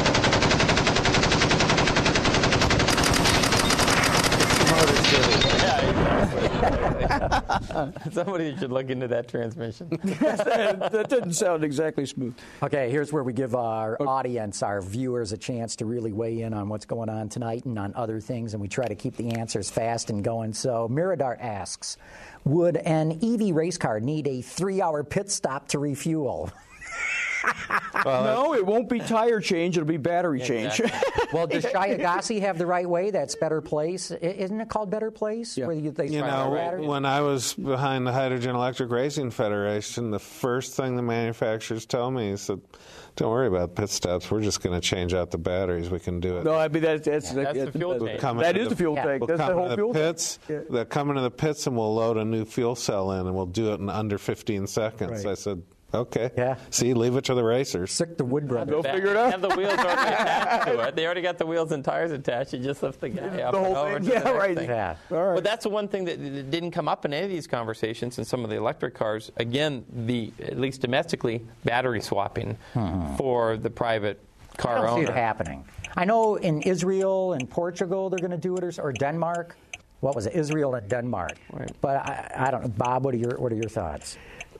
Somebody should look into that transmission. that, that doesn't sound exactly smooth. Okay, here's where we give our audience, our viewers, a chance to really weigh in on what's going on tonight and on other things, and we try to keep the answers fast and going. So Miradart asks, would an E V race car need a three-hour pit stop to refuel? No, it won't be tire change. It'll be battery change. Well, does Shia Gassi have the right way? That's Better Place. I- Isn't it called Better Place? Yeah. Where you, they You swap know, the batteries? when I was behind the Hydrogen Electric Racing Federation, the first thing the manufacturers told me is that, don't worry about pit stops. We're just going to change out the batteries. We can do it. No, I mean that's that's, That's the fuel that- tank. Come that into is the fuel Yeah. tank. We'll That's come the whole into fuel the tank. pits. Yeah. They'll come into the pits and we'll load a new fuel cell in, and we'll do it in under fifteen seconds. Right. I said, okay. Yeah. See, leave it to the racers. Sick the Wood Brothers. They'll figure it out. Have the wheels already attached to it. They already got the wheels and tires attached. You just lift the guy up The and whole over thing. to the Yeah, next right. thing. Yeah. All right. But that's the one thing that that didn't come up in any of these conversations in some of the electric cars. Again, the at least domestically, battery swapping for the private I car don't see owner. it happening. I know in Israel and Portugal they're going to do it, or, or Denmark. What was it? Israel and Denmark. Right. But I, I don't know. Bob, what are your what are your thoughts?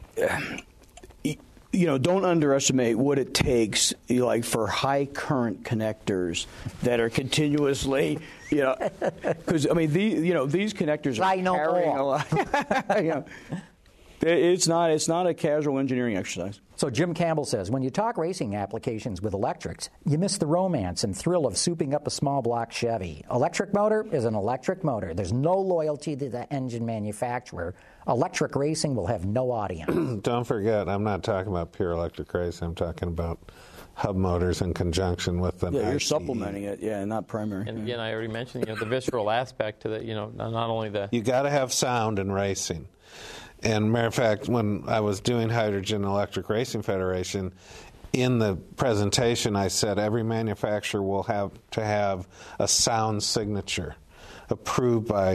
You know, don't underestimate what it takes, you know, like for high current connectors that are continuously, you know, because I mean, the, you know, these connectors are I know carrying more. a lot. You know, it's not it's not a casual engineering exercise. So Jim Campbell says, when you talk racing applications with electrics, you miss the romance and thrill of souping up a small block Chevy. Electric motor is an electric motor. There's no loyalty to the engine manufacturer. Electric racing will have no audience. Don't forget, I'm not talking about pure electric racing. I'm talking about hub motors in conjunction with an Yeah, I C E. you're supplementing it. Yeah, not primary. And again, I already mentioned, you know, the visceral aspect to the, you know, not only the You got to have sound in racing. And matter of fact, when I was doing Hydrogen Electric Racing Federation, in the presentation I said every manufacturer will have to have a sound signature approved by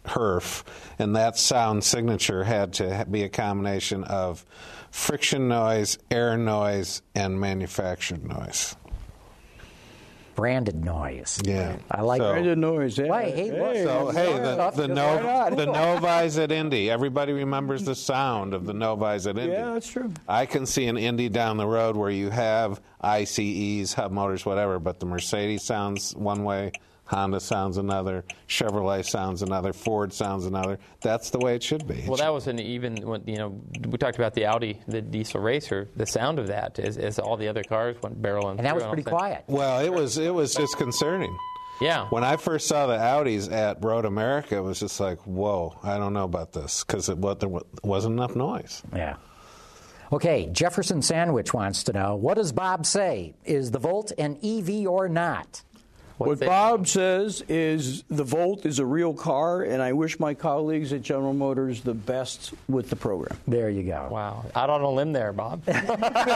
H E R F, and that sound signature had to be a combination of friction noise, air noise, and manufactured noise. Branded noise. Yeah. I like so, Branded noise. Yeah. Why, hey, look. So, hey, the, Stuff the, just no, right on. the Novi's at Indy. Everybody remembers the sound of the Novi's at Indy. Yeah, that's true. I can see an Indy down the road where you have I C Es, hub motors, whatever, but the Mercedes sounds one way, Honda sounds another, Chevrolet sounds another, Ford sounds another. That's the way it should be. Well, that was an even, when, you know, we talked about the Audi, the diesel racer. The sound of that is, as all the other cars went barreling And that was through, pretty I don't quiet. Well, it was it was disconcerting. Yeah. When I first saw the Audis at Road America, it was just like, whoa, I don't know about this, because it, what, there wasn't enough noise. Yeah. Okay, Jefferson Sandwich wants to know, what does Bob say? Is the Volt an E V or not? What Bob says is the Volt is a real car, and I wish my colleagues at General Motors the best with the program. There you go. Wow. Out on a limb there, Bob. Well,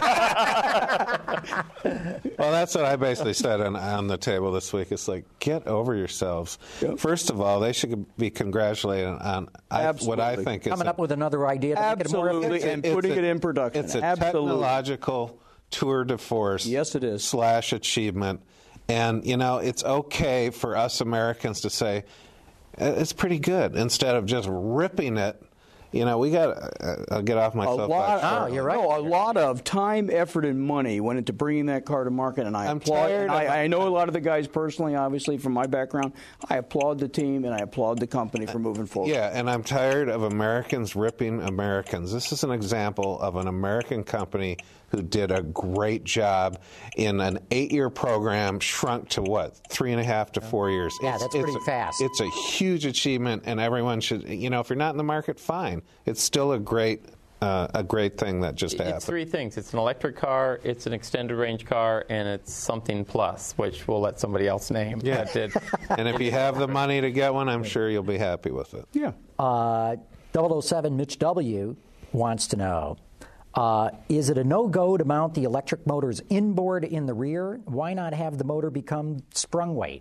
that's what I basically said on, on the table this week. It's like, get over yourselves. Yep. First of all, they should be congratulated on I, what I Absolutely. think is Coming a, up with another idea to make it more Absolutely, efficient. and putting a- it in production. It's a Absolutely. technological tour de force. Yes, it is. Slash achievement. And, you know, it's okay for us Americans to say, it's pretty good, instead of just ripping it. You know, we got to uh, get off my A soapbox. lot, Oh, you're right. No, a lot of time, effort, and money went into bringing that car to market, and I I'm applaud. tired And of- I, I know a lot of the guys personally, obviously, from my background. I applaud the team, and I applaud the company for moving forward. Yeah, and I'm tired of Americans ripping Americans. This is an example of an American company who did a great job in an eight-year program, shrunk to what, three and a half to four years. Yeah, It's- that's it's pretty a- fast. It's a huge achievement, and everyone should, you know, if you're not in the market, fine. It's still a great, uh, a great thing that just happened. It's three things. It's an electric car, it's an extended range car, and it's something plus, which we'll let somebody else name. Yeah. That did. And if you have the money to get one, I'm sure you'll be happy with it. Yeah. Uh, double oh seven Mitch W. wants to know, uh, is it a no-go to mount the electric motors inboard in the rear? Why not have the motor become sprung weight?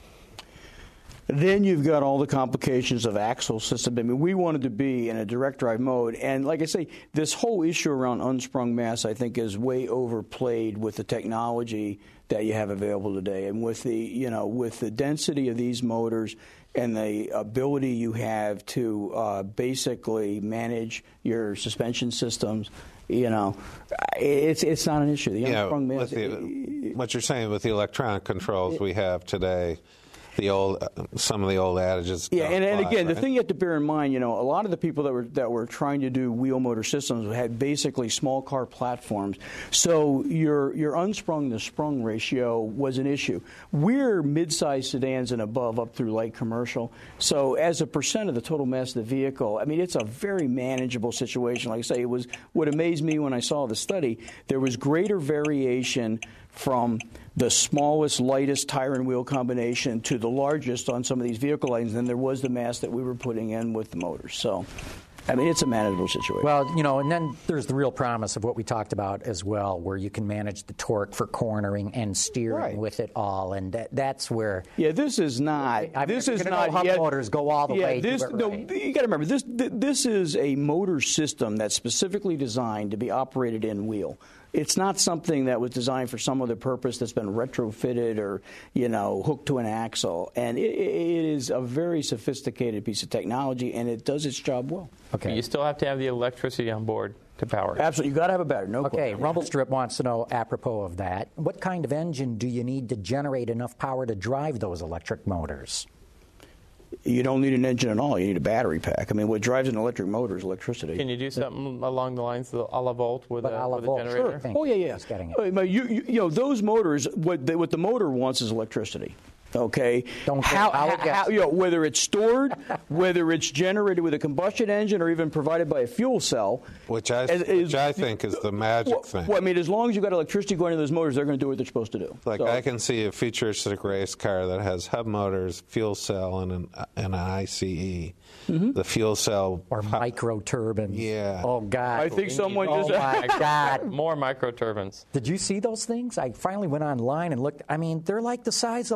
Then you've got all the complications of axle system. I mean, we wanted to be in a direct drive mode. And like I say, this whole issue around unsprung mass, I think, is way overplayed with the technology that you have available today. And with the, you know, with the density of these motors and the ability you have to uh, basically manage your suspension systems, you know, it's it's not an issue. The Yeah, unsprung with mass. the, what you're saying with the electronic controls we have today, the old, some of the old adages. Yeah, don't and, and apply, again, the right? thing you have to bear in mind, you know, a lot of the people that were that were trying to do wheel motor systems had basically small car platforms. So your your unsprung to sprung ratio was an issue. We're mid-size sedans and above, up through light commercial. So as a percent of the total mass of the vehicle, I mean, it's a very manageable situation. Like I say, it was what amazed me when I saw the study. There was greater variation from the smallest, lightest tire and wheel combination to the largest on some of these vehicle lines than there was the mass that we were putting in with the motors. So, I mean, it's a manageable situation. Well, you know, and then there's the real promise of what we talked about as well, where you can manage the torque for cornering and steering Right. with it all, and that, that's where. Yeah, this is not. I mean, this if is you're gonna not go hub yet. motors, go all the yeah, way, do This, it no, right. you got to remember this. th- This is a motor system that's specifically designed to be operated in wheel. It's not something that was designed for some other purpose that's been retrofitted or, you know, hooked to an axle. And it, it is a very sophisticated piece of technology, and it does its job well. Okay. You still have to have the electricity on board to power it. Absolutely, you got to have a battery. No Okay, question. Rumble Strip wants to know, apropos of that, what kind of engine do you need to generate enough power to drive those electric motors? You don't need an engine at all. You need a battery pack. I mean, what drives an electric motor is electricity. Can you do something along the lines of the a la Volt with, But a, a la with Volt, a generator? sure. Thank Oh yeah, you. yeah. Just getting it. Uh, but You, you, you know, those motors. What the, what the motor wants is electricity. Okay. Don't get how, how it how, gets. how- you know, whether it's stored, whether it's generated with a combustion engine, or even provided by a fuel cell, Which I, is- is- which I think is the magic well, thing. well, I mean, as long as you've got electricity going into those motors, they're going to do what they're supposed to do. Like So- I can see a futuristic race car that has hub motors, fuel cell, and an, and an I C E. Mm-hmm. The fuel cell Or micro turbines? Yeah. Oh, God. I think someone Oh, just. my God. More microturbines. Did you see those things? I finally went online and looked. I mean, they're like the size of a loaf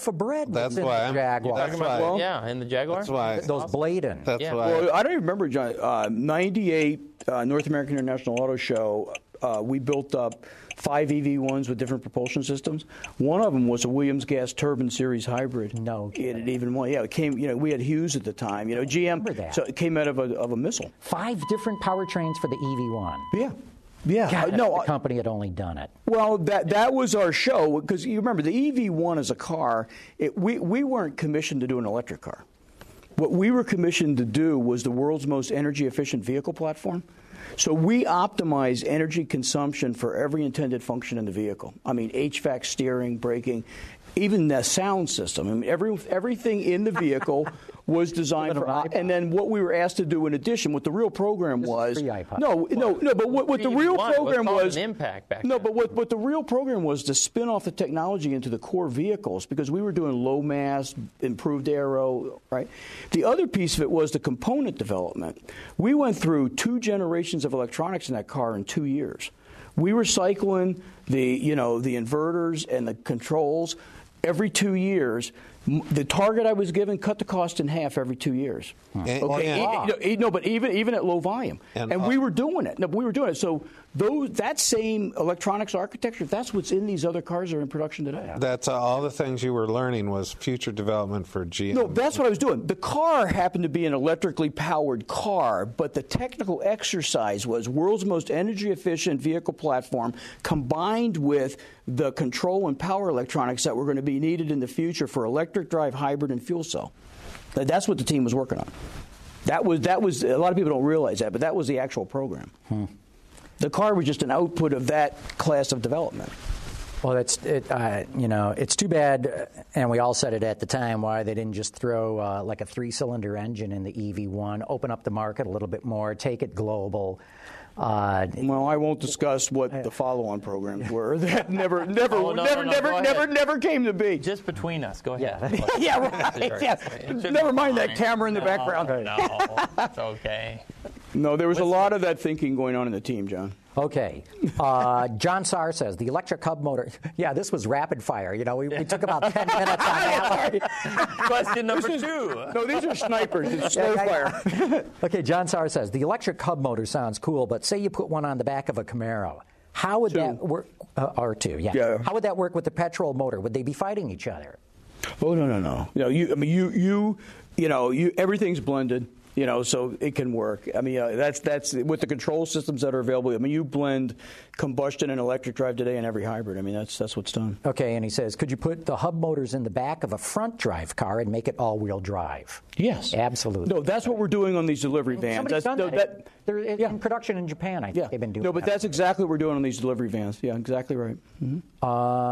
loaf of bread. That's was in why the I'm- Jaguar. that's Talking about, why- yeah, in the Jaguar. That's why. Those Bladen. That's Yeah. why. Well, I don't even remember, John. Uh, ninety-eight uh, North American International Auto Show. Uh, we built up five E V ones with different propulsion systems. One of them was a Williams gas turbine series hybrid. No It had even one. Yeah, it came. You know, we had Hughes at the time. You know, G M. remember that. So it came out of a of a missile. Five different powertrains for the E V one. Yeah. Yeah. God, Uh, if no. the I- company had only done it. Well, that that was our show because you remember the E V one as a car. It, we we weren't commissioned to do an electric car. What we were commissioned to do was the world's most energy efficient vehicle platform. So we optimize energy consumption for every intended function in the vehicle. I mean, H V A C, steering, braking, even the sound system. I mean, every everything in the vehicle was designed Even for. an iPod. And then what we were asked to do in addition, what the real program This is was. pre-iPod. No, no, no. But what, what the pre-E V real one was program called was. an Impact back no, then. but what, what the real program was to spin off the technology into the core vehicles because we were doing low mass, improved aero, right? The other piece of it was the component development. We went through two generations of electronics in that car in two years. We were cycling the, you know, the inverters and the controls every two years. M- The target I was given cut the cost in half every two years. And- Okay, and- e- e- no, but even even at low volume, And, and, uh, we were doing it. No, we were doing it. So those that same electronics architecture, that's what's in these other cars that are in production today. That's uh, all the things you were learning was future development for G M. No, that's what I was doing. The car happened to be an electrically powered car, but the technical exercise was world's most energy efficient vehicle platform combined with the control and power electronics that were going to be needed in the future for electric drive, hybrid, and fuel cell. That's what the team was working on. That was that was a lot of people don't realize that, but that was the actual program. Hmm. The car was just an output of that class of development. Well, it's it, uh, you know it's too bad, uh, and we all said it at the time, why they didn't just throw uh, like a three-cylinder engine in the E V one, open up the market a little bit more, take it global. Uh, Well, I won't discuss what the follow-on programs were. That never, never, Oh, no, never, no, no, never, go never, ahead. never came to be. Just between us. Go ahead. Yeah. Yeah, right. Yeah. It should Never be mind that fine. camera in the No, background. No, it's okay. No, there was a lot of that thinking going on in the team, John. Okay. Uh, John Sarr says, the electric hub motor. Yeah, this was rapid fire. You know, we, we took about ten minutes on that. Question number two. No, these are snipers. It's Yeah, slow yeah, fire. yeah. Okay, John Sarr says, the electric hub motor sounds cool, but say you put one on the back of a Camaro. How would Two. that work? Uh, or two, yeah. Yeah. How would that work with the petrol motor? Would they be fighting each other? Oh no, no, no. You know, you. I mean, you, you, you know, you. Everything's blended. You know, so it can work. I mean, uh, that's that's with the control systems that are available. I mean, you blend combustion and electric drive today in every hybrid. I mean, that's that's what's done. Okay, and he says, could you put the hub motors in the back of a front drive car and make it all-wheel drive? Yes, Absolutely. No, that's what we're doing on these delivery vans. Somebody's That's, done no, that. They're in yeah. production in Japan. I think yeah, they've been doing no, but that. that's exactly what we're doing on these delivery vans. Yeah, exactly right. Mm-hmm.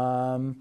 Um,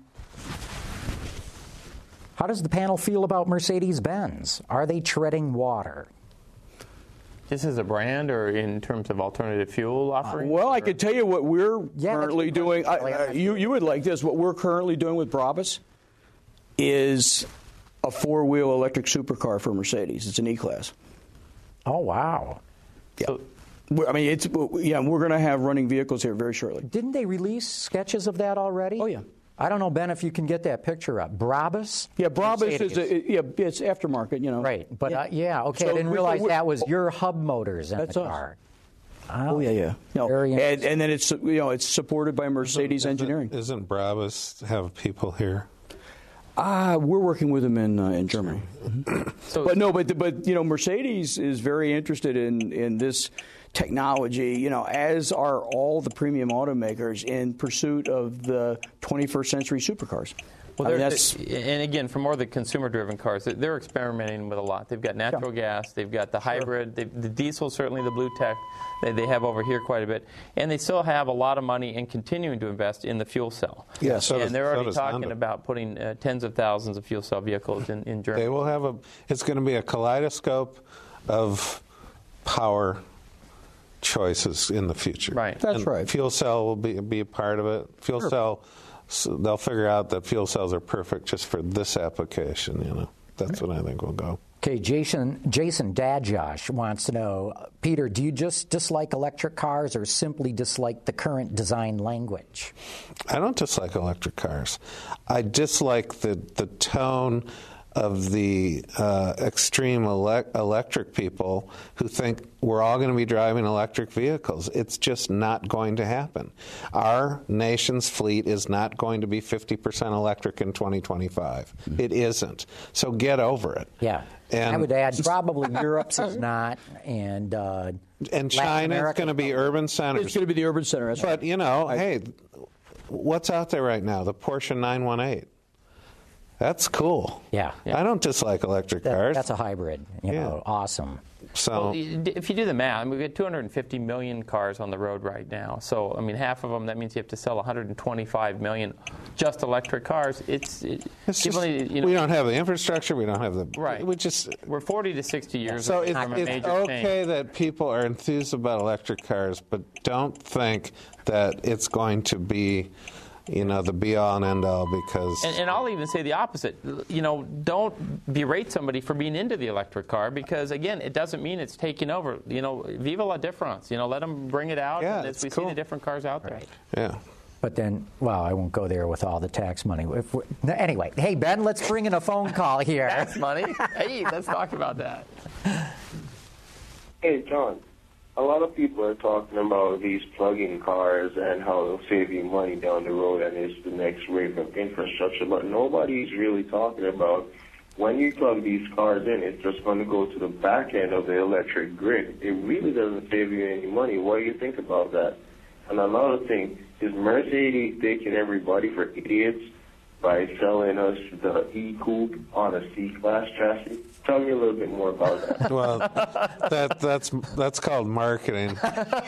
how does the panel feel about Mercedes-Benz? Are they treading water? This is a brand, or in terms of alternative fuel offering? Well, I could tell you what we're Yeah, that's currently a good doing. I, question. I, you you would like this. What we're currently doing with Brabus is a four-wheel electric supercar for Mercedes. It's an E-Class. Oh, wow. Yeah. We're- I mean, it's yeah. We're going to have running vehicles here very shortly. Didn't they release sketches of that already? Oh, yeah. I don't know, Ben, if you can get that picture up. Brabus? Yeah, Brabus is Mercedes. a, yeah, it's aftermarket. You know. Right, but yeah, uh, yeah okay, So I didn't we- realize we- that was your hub motors in That's the us. car. Oh yeah, yeah. No, Very and, interesting. and then it's you know it's supported by Mercedes Isn't- engineering. Isn't Brabus have people here? Ah, we're working with them in uh, in Germany. So, But no, but but you know, Mercedes is very interested in in this technology. You know, as are all the premium automakers in pursuit of the twenty-first century supercars. Well, I mean, they're- that's and again, for more the consumer-driven cars, they're experimenting with a lot. They've got natural gas, they've got the hybrid, they've, the diesel, certainly the Blue Tech, they, they have over here quite a bit, and they still have a lot of money and continuing to invest in the fuel cell. Yeah, so and does- they're so already does talking Honda. about putting uh, tens of thousands of fuel cell vehicles in, in Germany. They will have a. It's going to be a kaleidoscope of power choices in the future. Right. That's And right. Fuel cell will be be a part of it. Fuel cell. So they'll figure out that fuel cells are perfect just for this application. You know, that's what I think will go. Okay, Jason Jason Dadjosh wants to know, Peter, do you just dislike electric cars or simply dislike the current design language? I don't dislike electric cars. I dislike the, the tone of the uh, extreme ele- electric people who think we're all going to be driving electric vehicles. It's just not going to happen. Our nation's fleet is not going to be fifty percent electric in twenty twenty-five. Mm-hmm. It isn't. So get over it. Yeah. And I would add probably Europe's is not, and uh, and China's going to be urban centers. It's going to be the urban center. That's but, right. you know, I, hey, what's out there right now? The Porsche nine one eight. That's cool. Yeah. yeah. I don't dislike electric that, cars. That's a hybrid. You yeah. know, awesome. So, well, if you do the math, I mean, we've got two hundred fifty million cars on the road right now. So, I mean, half of them, that means you have to sell one hundred twenty-five million just electric cars. It's, it, it's just, only, you know, we don't have the infrastructure. We don't have the right. We just we're forty to sixty years. So away it's, from a it's major okay change. that people are enthused about electric cars, but don't think that it's going to be, you know, the be-all and end-all because... And, and I'll even say the opposite. You know, don't berate somebody for being into the electric car because, again, it doesn't mean it's taking over. You know, viva la difference. You know, let them bring it out yeah, as we cool. see the different cars out there. Right. Yeah. But then, well, I won't go there with all the tax money. If we, anyway, hey, Ben, let's bring in a phone call here. Tax money? Hey, let's talk about that. Hey, John. A lot of people are talking about these plug-in cars and how it'll save you money down the road and it's the next wave of infrastructure, but nobody's really talking about when you plug these cars in, it's just going to go to the back end of the electric grid. It really doesn't save you any money. What do you think about that? And another thing, is Mercedes taking everybody for idiots by selling us the E-Coupe on a C-Class chassis? Tell me a little bit more about that. Well, that that's that's called marketing.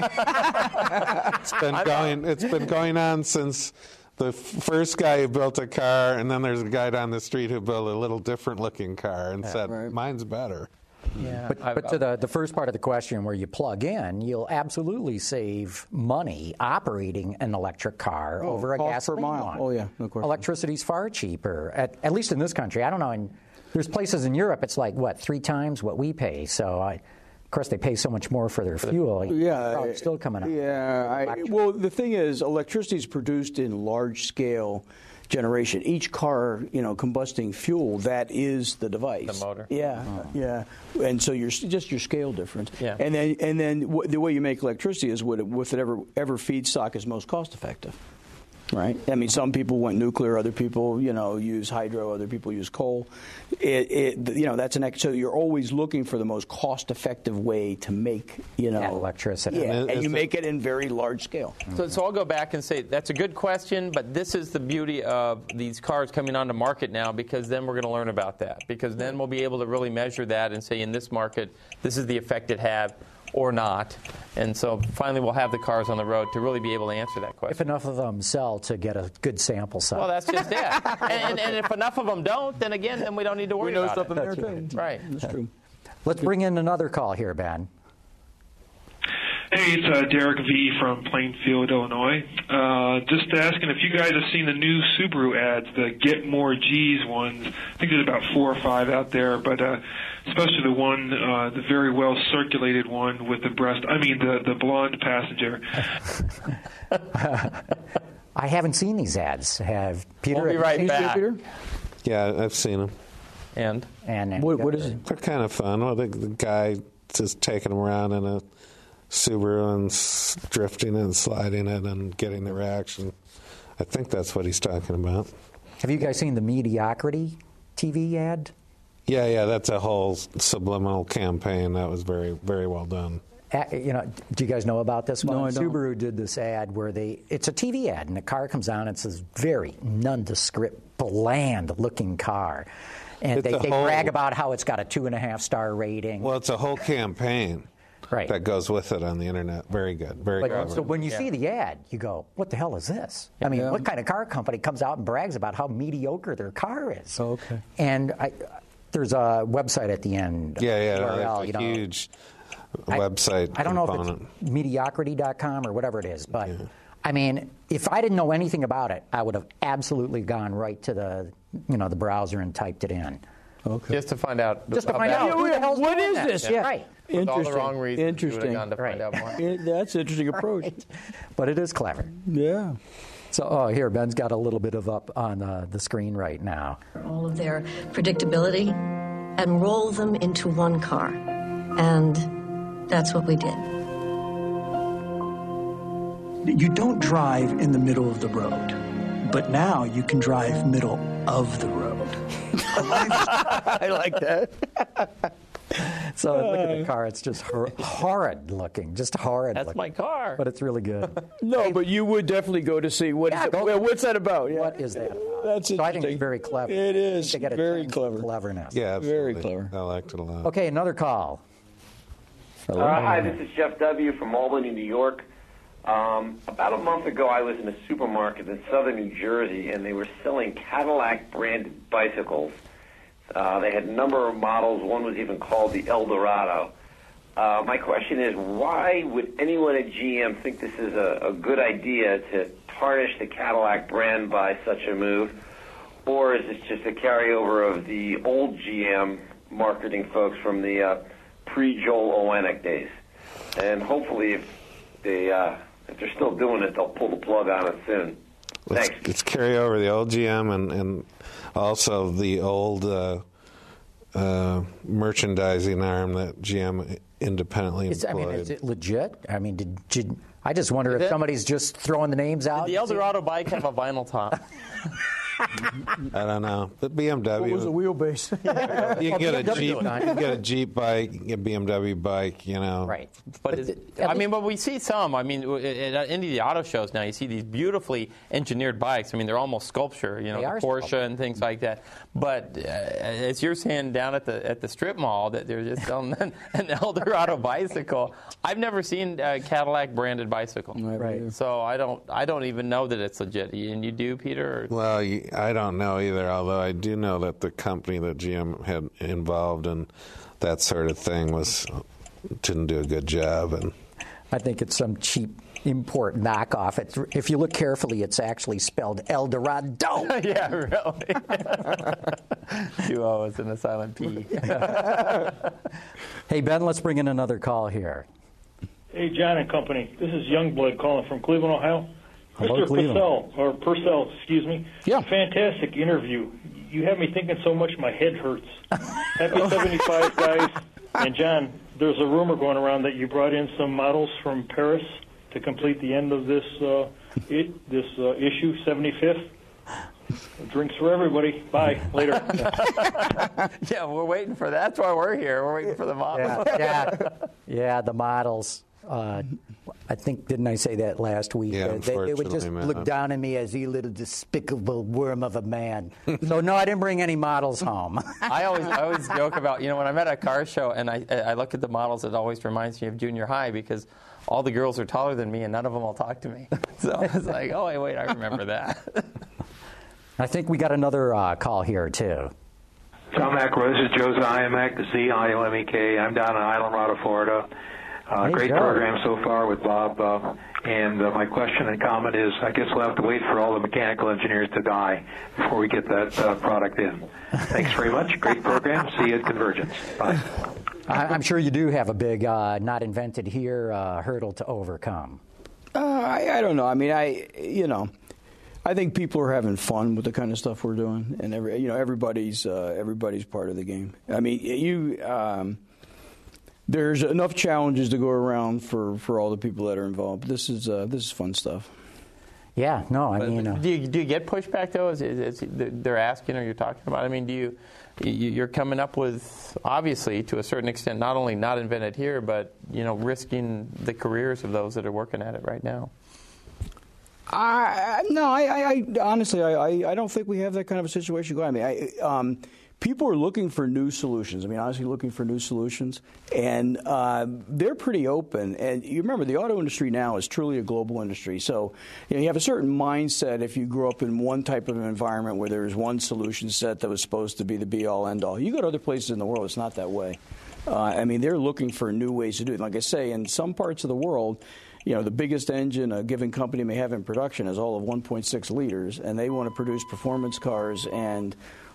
It's been going it's been going on since the first guy who built a car, and then there's a guy down the street who built a little different looking car and said, right. mine's better. Yeah, But, but to the, the first part of the question where you plug in, you'll absolutely save money operating an electric car Oh, over a cost per gasoline mile. one. Oh, yeah, no question. Electricity's far cheaper, at, at least in this country. I don't know. In, there's places in Europe, it's like, what, three times what we pay. So, I, of course, they pay so much more for their fuel. Yeah, Probably still coming up. Yeah. I, well, the thing is, electricity is produced in large scale generation. Each car, you know, combusting fuel, that is the device. The motor. Yeah, Oh. yeah. And so you're just your scale difference. Yeah. And then and then w- the way you make electricity is with whatever ever feedstock is most cost effective. Right. I mean, some people went nuclear. Other people, you know, use hydro. Other people use coal. It, it you know, that's an ex- so you're always looking for the most cost-effective way to make, you know, That electricity. Yeah, And and is you it- make it in very large scale. So, so I'll go back and say that's a good question, but this is the beauty of these cars coming onto market now because then we're going to learn about that. Because then we'll be able to really measure that and say in this market, this is the effect it had or not. And so finally we'll have the cars on the road to really be able to answer that If question. enough of them sell to get a good sample size. Well, that's just it. And, and, and if enough of them don't, then again, then we don't need to worry We know about something it. there too. Right. That's true. Let's bring in another call here, Ben. Hey, it's uh, Derek V. from Plainfield, Illinois. Uh, just asking if you guys have seen the new Subaru ads, the Get More G's ones. I think there's about four or five out there, but uh, especially the one, uh, the very well circulated one with the breast, I mean the, the blonde passenger. I haven't seen these ads. Have Peter? We'll be right You see it, back. Peter? Yeah, I've seen them. And And, and What, what is it? They're kind of fun. Well, the, the guy just taking them around in a Subaru and s- drifting and sliding it and getting the reaction. I think that's what he's talking about. Have you guys seen the Mediocrity T V ad? Yeah, yeah, that's a whole subliminal campaign. That was very, very well done. Uh, you know, do you guys know about this one? No, I don't. Subaru did this ad where they, it's a T V ad, and the car comes on, and it's this very nondescript, bland-looking car. And It's they, a they whole- brag about how it's got a two-and-a-half star rating. Well, it's a whole campaign Right. that goes with it on the internet. Very good, very But, clever. so when you see the ad, you go, what the hell is this? I mean, Yeah. what kind of car company comes out and brags about how mediocre their car is? Oh, okay. And I, there's a website at the end. yeah, yeah, U R L, that's you a know. huge I- website I don't know component. if it's mediocrity dot com or whatever it is, but I mean, if I didn't know anything about it, I would have absolutely gone right to the, you know, the browser and typed it in. Okay. Just to find out. Just to find out who the hell's what doing is that. this? Yeah. Right. With all the Interesting. wrong reasons, you would Interesting. have gone to find Right. out more. Yeah, that's an interesting approach. Right. But it is clever. Yeah. So, oh, here, Ben's got a little bit of up on uh, the screen right now. All of their predictability and roll them into one car. And that's what we did. You don't drive in the middle of the road, but now you can drive middle of the road. I like that. So look at the car. It's just hor- horrid looking. Just horrid That's looking. my car. But it's really good. No, but you would definitely go to see what Yeah, is go- well, what's that about? Yeah. What is that about? That's So I think interesting. it's very clever. It I is think they get a very chance clever. for cleverness. Yeah, Very absolutely. clever. I liked it a lot. Okay, another call. Uh, hi, this is Jeff W. from Albany, New York. Um, about a month ago, I was in a supermarket in southern New Jersey, and they were selling Cadillac-branded bicycles. Uh, they had a number of models. One was even called the Eldorado. Uh, my question is, why would anyone at G M think this is a, a good idea to tarnish the Cadillac brand by such a move? Or is this just a carryover of the old G M marketing folks from the uh, pre-Joel Owenick days? And hopefully, if they uh, if they're still doing it, they'll pull the plug on it soon. Thanks. It's, it's carry over the old G M and, and also the old uh, uh, merchandising arm that G M independently Is, I employed. mean, is it legit? I mean, did, did I just wonder if it? somebody's just throwing the names out? Did the Eldorado bike have a vinyl top? I don't know. The B M W. What was the wheelbase? You can get a B M W Jeep. You line. can get a Jeep bike. You can get a B M W bike. You know. Right. But is, I mean, but we see some. I mean, at at any of the auto shows now, you see these beautifully engineered bikes. I mean, they're almost sculpture. You know, They the are Porsche sculpture. and things like that. But uh, as you're saying down at the at the strip mall, that they're just selling an, an Eldorado bicycle. I've never seen a Cadillac branded bicycle. Right. So I don't. I don't even know that it's legit. And you do, Peter? Or? Well, you- I don't know either. Although I do know that the company that G M had involved in that sort of thing was didn't do a good job. And I think it's some cheap import knockoff. It's, if you look carefully, it's actually spelled Eldorado. Yeah, really. Two O's and a silent P. Hey, Ben, let's bring in another call here. Hey, John and company. This is Youngblood calling from Cleveland, Ohio. Hello, Mister Cleveland. Purcell, or Purcell, excuse me. Yeah. Fantastic interview. You have me thinking so much my head hurts. Happy seventy-five, guys. And, John, there's a rumor going around that you brought in some models from Paris to complete the end of this uh, it, this uh, issue, seventy-fifth. Drinks for everybody. Bye. Later. Yeah, we're waiting for that. That's why we're here. We're waiting for the model. Yeah, yeah, yeah, the models. Uh, I think, didn't I say that last week? Yeah, Uh, they, they would just unfortunately, look Matt. down at me as you little despicable worm of a man. So, no, I didn't bring any models home. I always, I always joke about, you know, when I'm at a car show and I, I look at the models, it always reminds me of junior high because all the girls are taller than me and none of them will talk to me. So it's like, oh, wait, wait, I remember that. I think we got another uh, call here, too. Tom Ackroyd, this is Joe Ziomek, Z I O M E K. I'm down in Islamorada, Florida. Uh, Hey, great Joe. program so far with Bob. Uh, and uh, my question and comment is, I guess we'll have to wait for all the mechanical engineers to die before we get that uh, product in. Thanks very much. Great program. See you at Convergence. Bye. I, I'm sure you do have a big uh, not invented here uh, hurdle to overcome. Uh, I, I don't know. I mean, I you know, I think people are having fun with the kind of stuff we're doing, and every you know everybody's uh, everybody's part of the game. I mean, you um, there's enough challenges to go around for, for all the people that are involved. This is uh, this is fun stuff. Yeah, no, I But mean, uh, do you, do you get pushback though? Is, is, is they're asking or you're talking about? I mean, do you you- you're coming up with obviously to a certain extent not only not invented here, but you know risking the careers of those that are working at it right now. I, I no, I, I, I honestly, I, I, I don't think we have that kind of a situation going. I mean, I, um, people are looking for new solutions. I mean, honestly, looking for new solutions, and uh, they're pretty open. And you remember, the auto industry now is truly a global industry. So you know, you have a certain mindset if you grew up in one type of environment where there was one solution set that was supposed to be the be-all, end-all. You go to other places in the world, it's not that way. Uh, I mean, they're looking for new ways to do it. Like I say, in some parts of the world, you know, the biggest engine a given company may have in production is all of one point six liters, and they want to produce performance cars and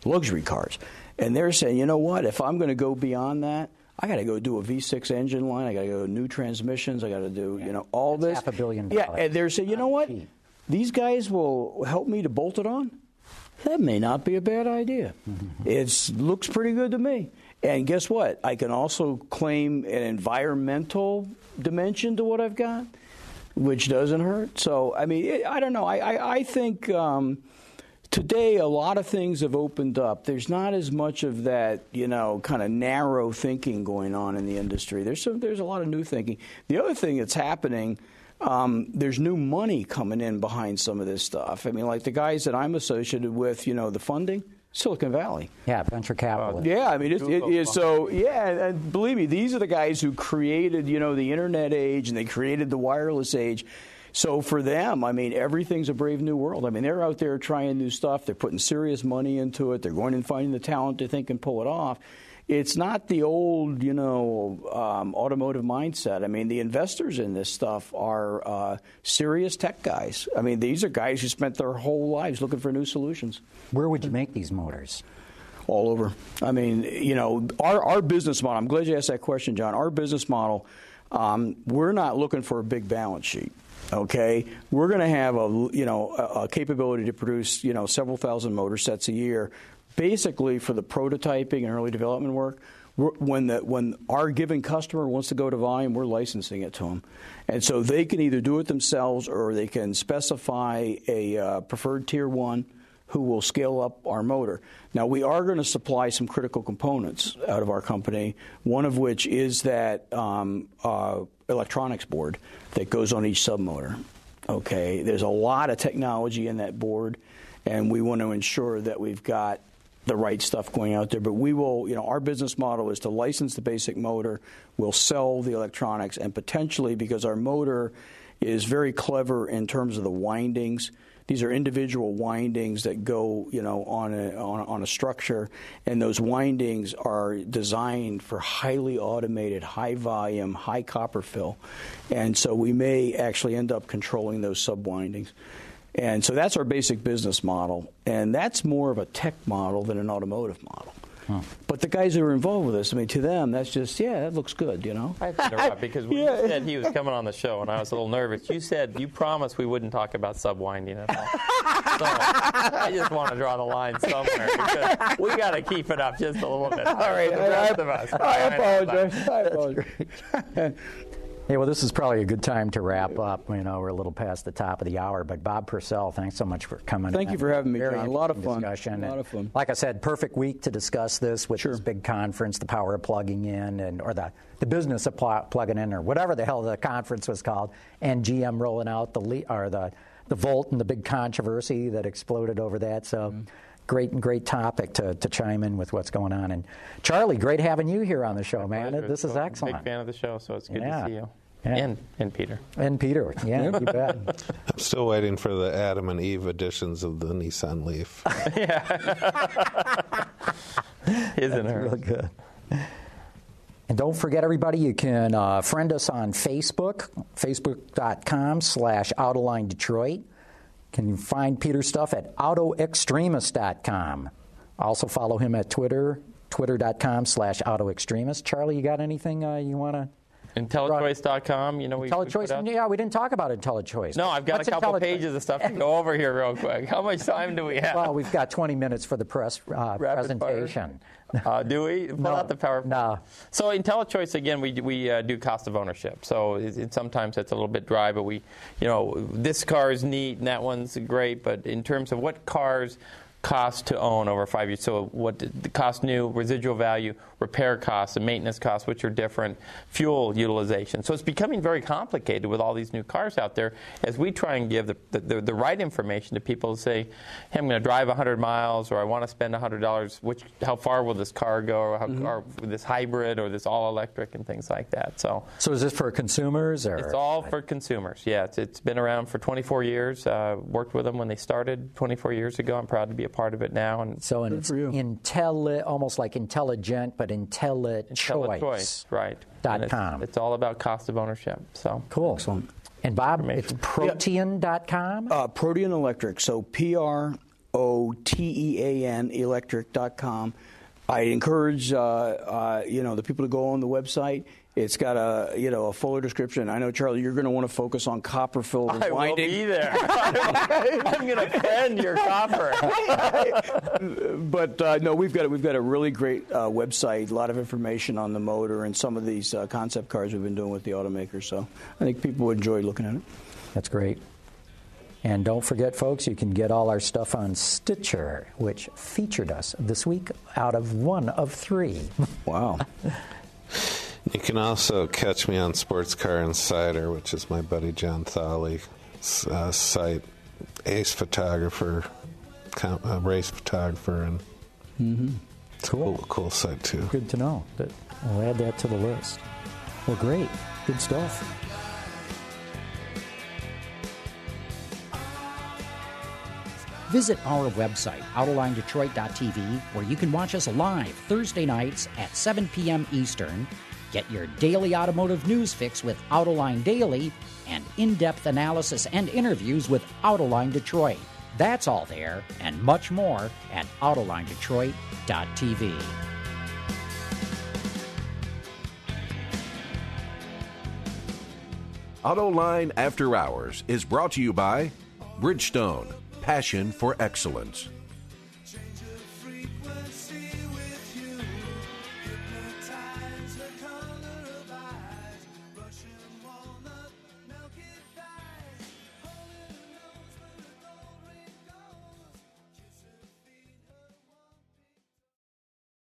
luxury cars. And they're saying, you know what, if I'm going to go beyond that, I got to go do a V six engine line. I got to go new transmissions. I got to do, you know, all That's this. Half a billion dollars. Yeah, and they're saying, you know what, these guys will help me to bolt it on. That may not be a bad idea. Mm-hmm. It looks pretty good to me. And guess what? I can also claim an environmental dimension to what I've got, which doesn't hurt. So, I mean, it, I don't know. I, I, I think um, today a lot of things have opened up. There's not as much of that, you know, kind of narrow thinking going on in the industry. There's some, there's a lot of new thinking. The other thing that's happening, um, there's new money coming in behind some of this stuff. I mean, like the guys that I'm associated with, you know, the funding. Silicon Valley. Yeah, venture capital. Yeah, I mean, it's, it is so, yeah, and believe me, these are the guys who created, you know, the internet age and they created the wireless age. So for them, I mean, everything's a brave new world. I mean, they're out there trying new stuff. They're putting serious money into it. They're going and finding the talent they think can pull it off. It's not the old, you know, um, automotive mindset. I mean, the investors in this stuff are uh, serious tech guys. I mean, these are guys who spent their whole lives looking for new solutions. Where would you make these motors? All over. I mean, you know, our, our business model, I'm glad you asked that question, John. Our business model, um, we're not looking for a big balance sheet. Okay, we're going to have a you know a, a capability to produce you know several thousand motor sets a year, basically for the prototyping and early development work. We're, when the when our given customer wants to go to volume, we're licensing it to them, and so they can either do it themselves or they can specify a uh, preferred tier one who will scale up our motor. Now, we are going to supply some critical components out of our company, one of which is that um, uh, electronics board that goes on each submotor. Okay, there's a lot of technology in that board, and we want to ensure that we've got the right stuff going out there. But we will, you know, our business model is to license the basic motor, we'll sell the electronics, and potentially, because our motor is very clever in terms of the windings, these are individual windings that go, you know, on a, on, on a structure, and those windings are designed for highly automated, high volume, high copper fill. And so we may actually end up controlling those sub-windings. And so that's our basic business model. And that's more of a tech model than an automotive model. Huh. But the guys who are involved with this, I mean, to them, that's just, yeah, that looks good, you know? I have to interrupt because when yeah. you said he was coming on the show, and I was a little nervous, you said you promised we wouldn't talk about sub-winding at all. So I just want to draw the line somewhere because we got to keep it up just a little bit. All right, the I, rest I, of us. I apologize. I apologize. Hey, well, this is probably a good time to wrap up. You know, we're a little past the top of the hour. But Bob Purcell, thanks so much for coming. Thank you for having me, Very John. A lot of fun. Discussion. A lot of fun. Like I said, perfect week to discuss this with sure. this big conference, the power of plugging in, and or the the business of pl- plugging in, or whatever the hell the conference was called, and G M rolling out the le- or the the Volt and the big controversy that exploded over that. So. Mm-hmm. Great, great topic to, to chime in with what's going on. And Charlie, great having you here on the show, man. Pleasure. This is well, excellent. Big fan of the show, so it's good yeah. to see you. Yeah. And, and Peter. And Peter, yeah, you bet. I'm still waiting for the Adam and Eve editions of the Nissan Leaf. Yeah. Isn't That's her? Real good. And don't forget, everybody, you can uh, friend us on Facebook, facebook.com slash Autoline Detroit. Can you find Peter's stuff at auto extremist dot com. Also follow him at Twitter, twitter.com slash autoextremist. Charlie, you got anything uh, you want to... IntelliChoice dot com, you know, we IntelliChoice. We yeah, we didn't talk about IntelliChoice. No, I've got What's a couple IntelliChoice? pages of stuff to go over here real quick. How much time do we have? Well, we've got twenty minutes for the press uh, presentation. Uh, do we? Pull no, out the PowerPoint. No. So IntelliChoice, again, we we uh, do cost of ownership. So it, it, sometimes it's a little bit dry, but we, you know, this car is neat and that one's great. But in terms of what cars cost to own over five years, so what the cost new, residual value, repair costs, and maintenance costs, which are different, fuel utilization. So it's becoming very complicated with all these new cars out there as we try and give the, the, the right information to people to say, hey, I'm going to drive one hundred miles, or I want to spend one hundred dollars. Which, how far will this car go, or, how, mm-hmm. or this hybrid, or this all-electric, and things like that. So, so is this for consumers? Or? It's all for consumers, yeah. It's, it's been around for twenty-four years. Uh, worked with them when they started twenty-four years ago. I'm proud to be a part of it now. And so it's intelli- almost like intelligent, but IntelliChoice. IntelliChoice, right. Dot com. It's, it's all about cost of ownership. So cool. Excellent. And Bob, it's Protean dot com? Uh, Protean Electric. So P R O T E A N electric dot com. I encourage uh, uh, you know the people to go on the website. It's got a you know a fuller description. I know, Charlie, you're going to want to focus on copper filled I winding. will be there. I'm going to bend your copper. But uh, no, we've got we've got a really great uh, website. A lot of information on the motor and some of these uh, concept cars we've been doing with the automakers. So I think people would enjoy looking at it. That's great. And don't forget, folks, you can get all our stuff on Stitcher, which featured us this week out of one of three. Wow. You can also catch me on Sports Car Insider, which is my buddy John Thawley's uh, site, ace photographer, uh, race photographer, and mm-hmm. cool. cool, cool site too. Good to know. That we'll add that to the list. Well, great, good stuff. Visit our website, autoline detroit dot t v, where you can watch us live Thursday nights at seven p.m. Eastern. Get your daily automotive news fix with Autoline Daily and in-depth analysis and interviews with Autoline Detroit. That's all there and much more at autoline detroit dot t v. Autoline After Hours is brought to you by Bridgestone, passion for excellence.